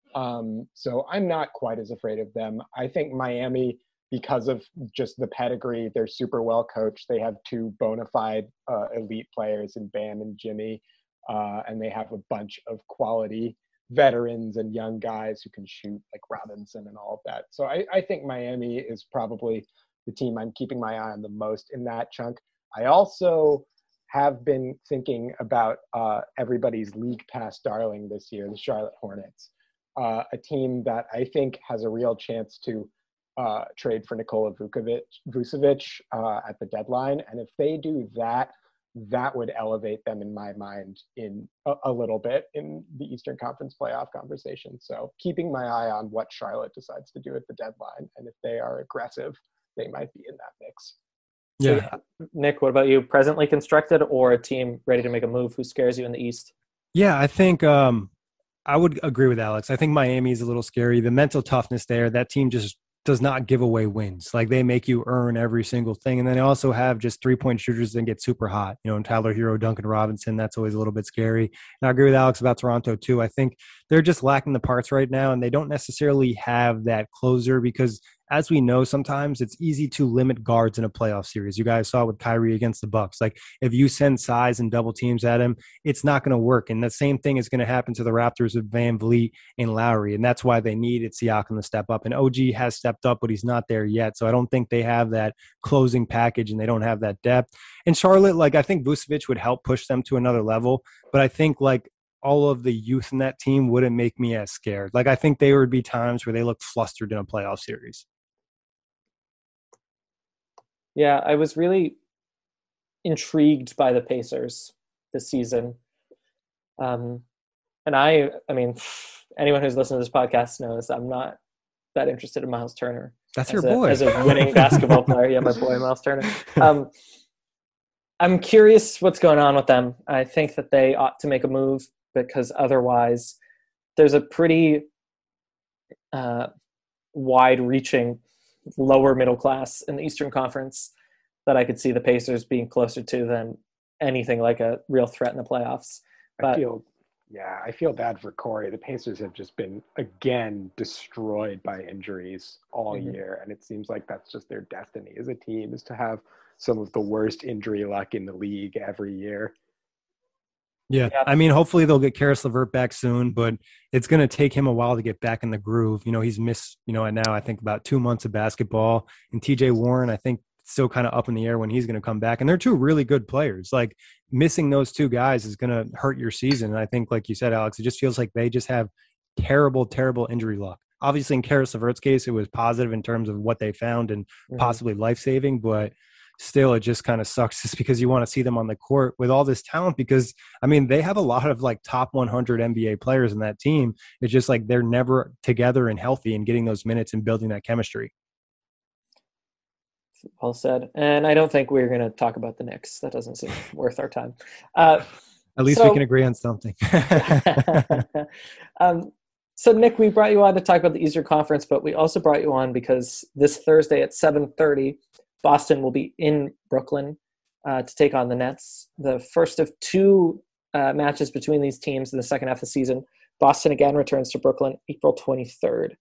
so I'm not quite as afraid of them. I think Miami, because of just the pedigree, they're super well coached. They have two bona fide elite players in Bam and Jimmy, and they have a bunch of quality veterans and young guys who can shoot, like Robinson and all of that. So I think Miami is probably the team I'm keeping my eye on the most in that chunk. I also have been thinking about everybody's league pass darling this year, the Charlotte Hornets, a team that I think has a real chance to trade for Nikola Vucevic at the deadline. And if they do that, that would elevate them in my mind in a little bit in the Eastern Conference playoff conversation. So keeping my eye on what Charlotte decides to do at the deadline. And if they are aggressive, they might be in that mix. Yeah. So, Nick, what about you? Presently constructed or a team ready to make a move? Who scares you in the East? Yeah, I think I would agree with Alex. I think Miami is a little scary. The mental toughness there, that team just does not give away wins. Like they make you earn every single thing. And then they also have just 3-point shooters that get super hot. And Tyler Hero, Duncan Robinson, that's always a little bit scary. And I agree with Alex about Toronto too. I think they're just lacking the parts right now, and they don't necessarily have that closer because as we know, sometimes it's easy to limit guards in a playoff series. You guys saw it with Kyrie against the Bucks. Like if you send size and double teams at him, it's not going to work. And the same thing is going to happen to the Raptors with Van Vliet and Lowry. And that's why they needed Siakam to step up. And OG has stepped up, but he's not there yet. So I don't think they have that closing package and they don't have that depth. And Charlotte, I think Vucevic would help push them to another level. But I think all of the youth in that team wouldn't make me as scared. I think there would be times where they look flustered in a playoff series. Yeah, I was really intrigued by the Pacers this season. And I mean, anyone who's listened to this podcast knows I'm not that interested in Miles Turner. That's your boy. As a winning basketball player. Yeah, my boy, Miles Turner. I'm curious what's going on with them. I think that they ought to make a move because otherwise there's a pretty wide-reaching lower middle class in the Eastern Conference that I could see the Pacers being closer to than anything like a real threat in the playoffs. But I feel bad for Corey. The Pacers have just been again destroyed by injuries all year, and it seems like that's just their destiny as a team, is to have some of the worst injury luck in the league every year. Yeah. I mean, hopefully they'll get Karis LeVert back soon, but it's going to take him a while to get back in the groove. He's missed, and now I think about 2 months of basketball. And TJ Warren, I think, still kind of up in the air when he's going to come back. And they're two really good players. Missing those two guys is going to hurt your season. And I think, like you said, Alex, it just feels like they just have terrible, terrible injury luck. Obviously, in Karis LeVert's case, it was positive in terms of what they found and possibly life-saving, but still, it just kind of sucks just because you want to see them on the court with all this talent because, I mean, they have a lot of top 100 NBA players in that team. It's just they're never together and healthy and getting those minutes and building that chemistry. Well said. And I don't think we're going to talk about the Knicks. That doesn't seem worth our time. At least we can agree on something. So, Nick, we brought you on to talk about the Eastern Conference, but we also brought you on because this Thursday at 7:30, Boston will be in Brooklyn to take on the Nets. The first of two matches between these teams in the second half of the season. Boston again returns to Brooklyn April 23rd.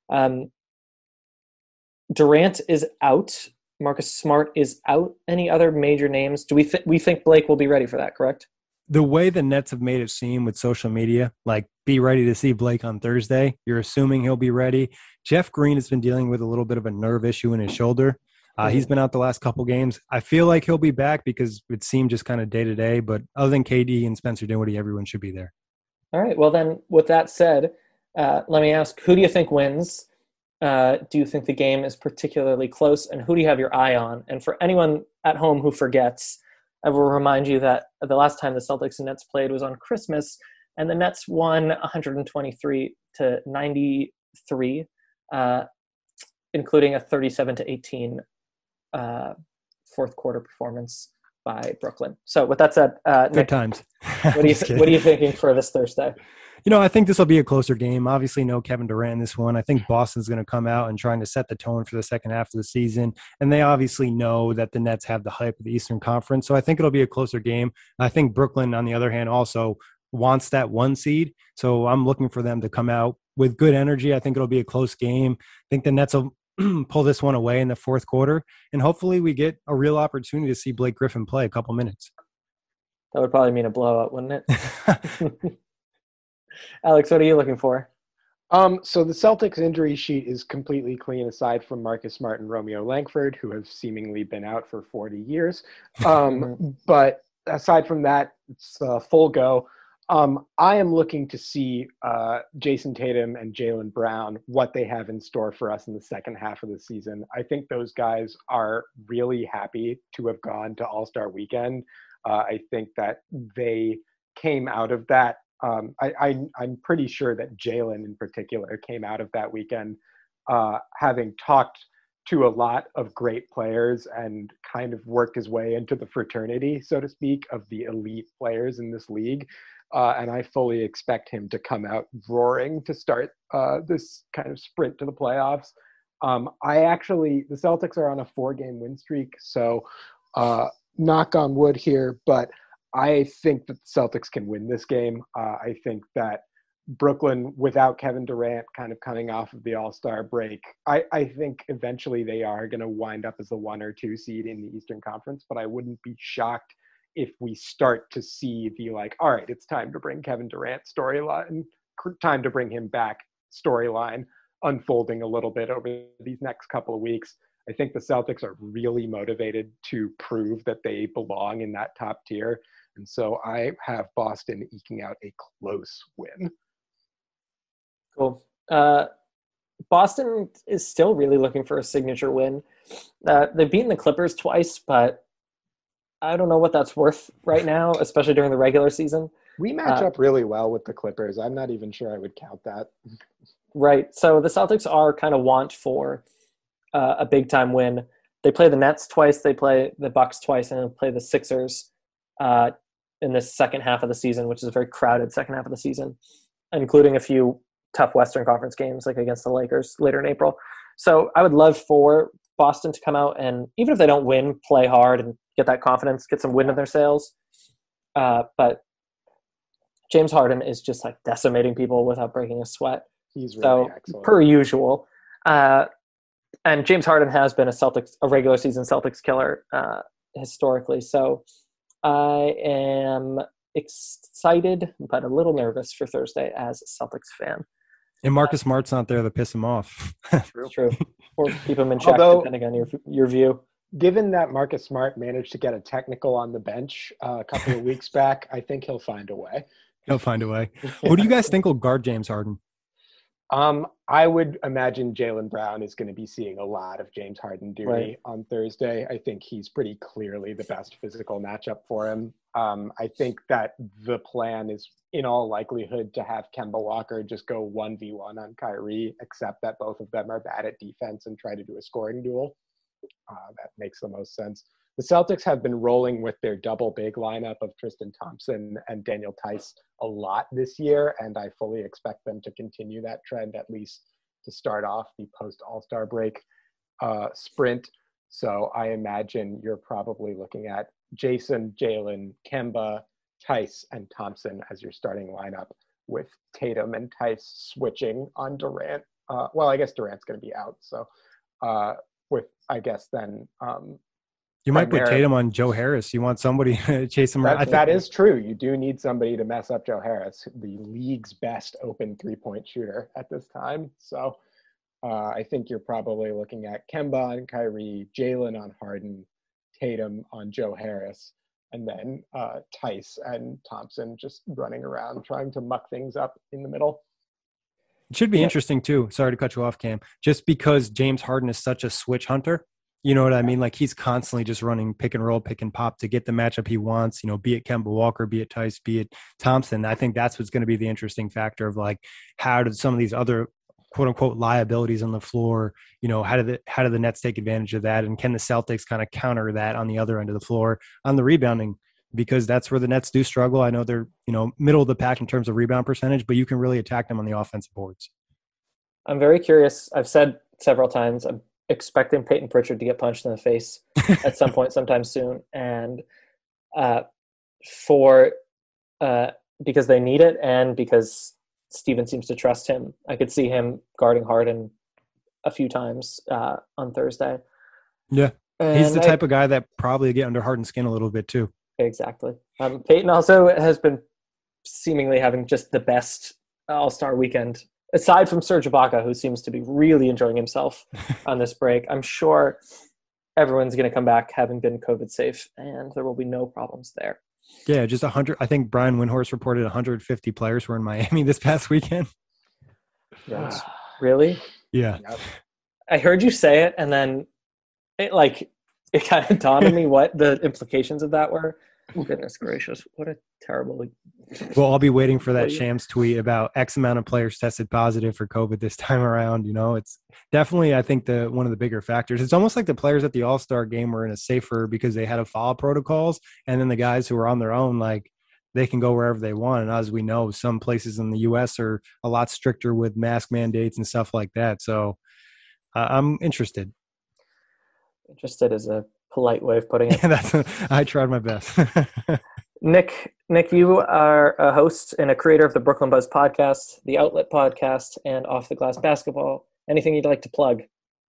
Durant is out. Marcus Smart is out. Any other major names? Do we think Blake will be ready for that, correct? The way the Nets have made it seem with social media, like be ready to see Blake on Thursday, you're assuming he'll be ready. Jeff Green has been dealing with a little bit of a nerve issue in his shoulder. He's been out the last couple games. I feel like he'll be back because it seemed just kind of day-to-day, but other than KD and Spencer Dinwiddie, everyone should be there. All right. Well, then, with that said, let me ask, who do you think wins? Do you think the game is particularly close, and who do you have your eye on? And for anyone at home who forgets, I will remind you that the last time the Celtics and Nets played was on Christmas, and the Nets won 123-93, including a 37-18 fourth quarter performance by Brooklyn. So with that said, good Nick, times. What are you thinking for this Thursday? I think this will be a closer game. Obviously, no Kevin Durant in this one. I think Boston's going to come out and trying to set the tone for the second half of the season. And they obviously know that the Nets have the hype of the Eastern Conference. So I think it'll be a closer game. I think Brooklyn, on the other hand, also wants that 1 seed. So I'm looking for them to come out with good energy. I think it'll be a close game. I think the Nets will pull this one away in the fourth quarter. And hopefully we get a real opportunity to see Blake Griffin play a couple minutes. That would probably mean a blowout, wouldn't it? Alex, what are you looking for? So the Celtics injury sheet is completely clean aside from Marcus Smart and Romeo Langford, who have seemingly been out for 40 years. But aside from that, it's full go. I am looking to see Jason Tatum and Jaylen Brown, what they have in store for us in the second half of the season. I think those guys are really happy to have gone to All-Star Weekend. I think that they came out of that. I'm pretty sure that Jaylen in particular came out of that weekend having talked to a lot of great players and kind of worked his way into the fraternity, so to speak, of the elite players in this league. And I fully expect him to come out roaring to start this kind of sprint to the playoffs. The Celtics are on a 4-game win streak, so knock on wood here, but I think that the Celtics can win this game. I think that Brooklyn, without Kevin Durant kind of coming off of the All-Star break, I think eventually they are going to wind up as the 1 or 2 seed in the Eastern Conference, but I wouldn't be shocked if we start to see the all right, it's time to bring Kevin Durant storyline, time to bring him back storyline unfolding a little bit over these next couple of weeks. I think the Celtics are really motivated to prove that they belong in that top tier. And so I have Boston eking out a close win. Cool. Boston is still really looking for a signature win. They've beaten the Clippers twice, but I don't know what that's worth right now, especially during the regular season. We match up really well with the Clippers. I'm not even sure I would count that. Right. So the Celtics are kind of want for a big-time win. They play the Nets twice, they play the Bucks twice, and they play the Sixers in this second half of the season, which is a very crowded second half of the season, including a few tough Western Conference games like against the Lakers later in April. So I would love for Boston to come out and, even if they don't win, play hard and get that confidence, get some wind in their sails. But James Harden is just like decimating people without breaking a sweat. He's really excellent. Per usual. And James Harden has been a regular season Celtics killer historically. So I am excited but a little nervous for Thursday as a Celtics fan. And Marcus Smart's not there to piss him off. True. Or keep him in check, depending on your view. Given that Marcus Smart managed to get a technical on the bench a couple of weeks back, I think he'll find a way. He'll find a way. Who do you guys think will guard James Harden? I would imagine Jaylen Brown is going to be seeing a lot of James Harden duty on Thursday. I think he's pretty clearly the best physical matchup for him. I think that the plan is, in all likelihood, to have Kemba Walker just go 1v1 on Kyrie, except that both of them are bad at defense and try to do a scoring duel. that makes the most sense. The Celtics have been rolling with their double big lineup of Tristan Thompson and Daniel Theis a lot this year, and I fully expect them to continue that trend, at least to start off the post-All-Star break sprint. So I imagine you're probably looking at Jason, Jalen, Kemba, Theis, and Thompson as your starting lineup, with Tatum and Theis switching on Durant. Well, I guess Durant's going to be out. So with, I guess, then... you might put Tatum on Joe Harris. You want somebody to chase him around. That is true. You do need somebody to mess up Joe Harris, the league's best open three-point shooter at this time. So I think you're probably looking at Kemba on Kyrie, Jalen on Harden, Tatum on Joe Harris, and then Theis and Thompson just running around trying to muck things up in the middle. It should be interesting too. Sorry to cut you off, Cam. Just because James Harden is such a switch hunter. You know what I mean? Like, he's constantly just running pick and roll, pick and pop to get the matchup he wants, you know, be it Kemba Walker, be it Theis, be it Thompson. I think that's what's going to be the interesting factor of, like, how did some of these other quote unquote liabilities on the floor, you know, how do the Nets take advantage of that? And can the Celtics kind of counter that on the other end of the floor on the rebounding? Because that's where the Nets do struggle. I know they're, you know, middle of the pack in terms of rebound percentage, but you can really attack them on the offensive boards. I'm very curious. I've said several times, I'm expecting Peyton Pritchard to get punched in the face at some point sometime soon, and because they need it and because Steven seems to trust him, I could see him guarding Harden a few times on Thursday. Yeah, and he's the type of guy that probably get under Harden's skin a little bit too. Exactly. Peyton also has been seemingly having just the best All-Star weekend, aside from Serge Ibaka, who seems to be really enjoying himself on this break. I'm sure everyone's going to come back having been COVID safe, and there will be no problems there. Yeah, just 100. I think Brian Windhorst reported 150 players were in Miami this past weekend. Yes. Really? Yeah. I heard you say it, and then it kind of dawned on me what the implications of that were. Goodness gracious, what a terrible... Well, I'll be waiting for that Shams tweet about X amount of players tested positive for COVID this time around. You know, it's definitely, I think, one of the bigger factors. It's almost like the players at the All-Star game were in a safer because they had to follow protocols, and then the guys who were on their own, like, they can go wherever they want. And as we know, some places in the U.S. are a lot stricter with mask mandates and stuff like that. So I'm interested. Interested is a polite way of putting it. I tried my best. Nick, you are a host and a creator of the Brooklyn Buzz podcast, the Outlet podcast, and Off the Glass Basketball. Anything you'd like to plug?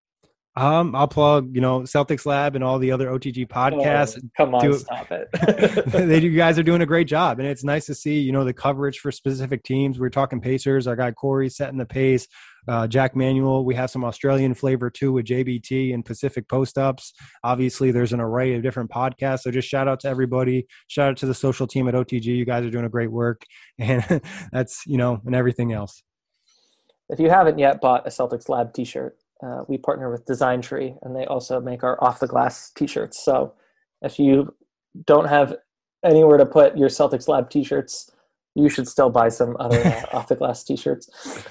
I'll plug, Celtics Lab and all the other OTG podcasts. Oh, come on, stop it. You guys are doing a great job, and it's nice to see, the coverage for specific teams. We're talking Pacers. Our guy Corey setting the pace. Jack Manuel. We have some Australian flavor too with JBT and Pacific Post-Ups. Obviously, there's an array of different podcasts. So just shout out to everybody. Shout out to the social team at OTG. You guys are doing a great work, and that's and everything else. If you haven't yet bought a Celtics Lab T-shirt, we partner with Design Tree, and they also make our Off the Glass T-shirts. So if you don't have anywhere to put your Celtics Lab T-shirts, you should still buy some other Off the Glass T-shirts.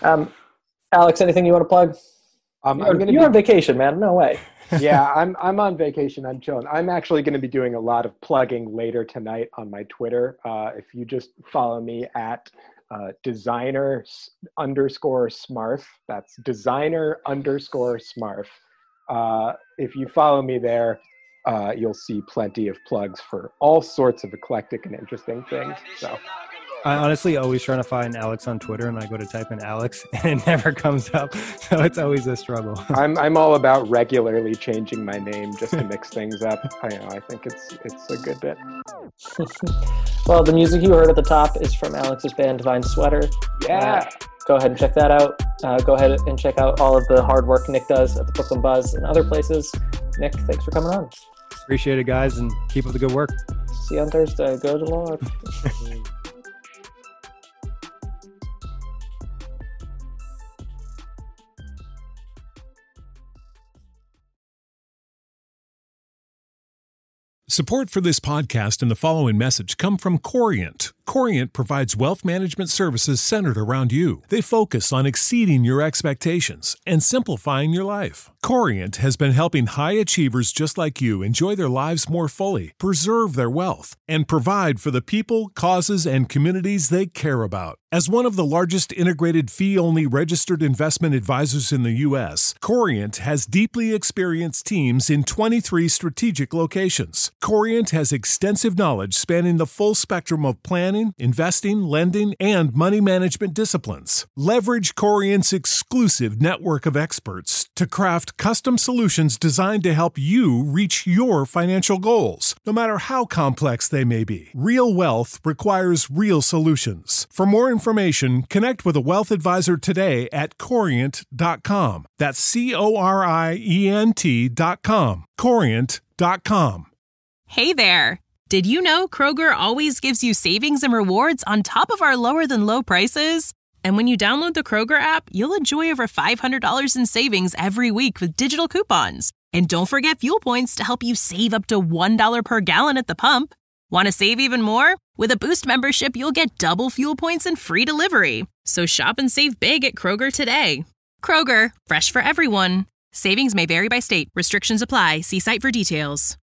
Alex, anything you want to plug? You're on vacation, man. No way. Yeah, I'm on vacation. I'm chilling. I'm actually going to be doing a lot of plugging later tonight on my Twitter. If you just follow me at designer_Smarf. That's designer_Smarf. If you follow me there, you'll see plenty of plugs for all sorts of eclectic and interesting things. So I honestly always trying to find Alex on Twitter, and I go to type in Alex and it never comes up. So it's always a struggle. I'm all about regularly changing my name just to mix things up. I think it's a good bit. Well, the music you heard at the top is from Alex's band Divine Sweater. Yeah. Go ahead and check that out. Go ahead and check out all of the hard work Nick does at the Brooklyn Buzz and other places. Nick, thanks for coming on. Appreciate it, guys, and keep up the good work. See you on Thursday. Go to Lord. Support for this podcast and the following message come from Corient. Corient provides wealth management services centered around you. They focus on exceeding your expectations and simplifying your life. Corient has been helping high achievers just like you enjoy their lives more fully, preserve their wealth, and provide for the people, causes, and communities they care about. As one of the largest integrated fee-only registered investment advisors in the U.S., Corient has deeply experienced teams in 23 strategic locations. Corient has extensive knowledge spanning the full spectrum of planning, investing, lending, and money management disciplines. Leverage Corient's exclusive network of experts to craft custom solutions designed to help you reach your financial goals, no matter how complex they may be. Real wealth requires real solutions. For more information, connect with a wealth advisor today at Corient.com. That's Corient.com. Corient.com. Hey there! Did you know Kroger always gives you savings and rewards on top of our lower-than-low prices? And when you download the Kroger app, you'll enjoy over $500 in savings every week with digital coupons. And don't forget fuel points to help you save up to $1 per gallon at the pump. Want to save even more? With a Boost membership, you'll get double fuel points and free delivery. So shop and save big at Kroger today. Kroger, fresh for everyone. Savings may vary by state. Restrictions apply. See site for details.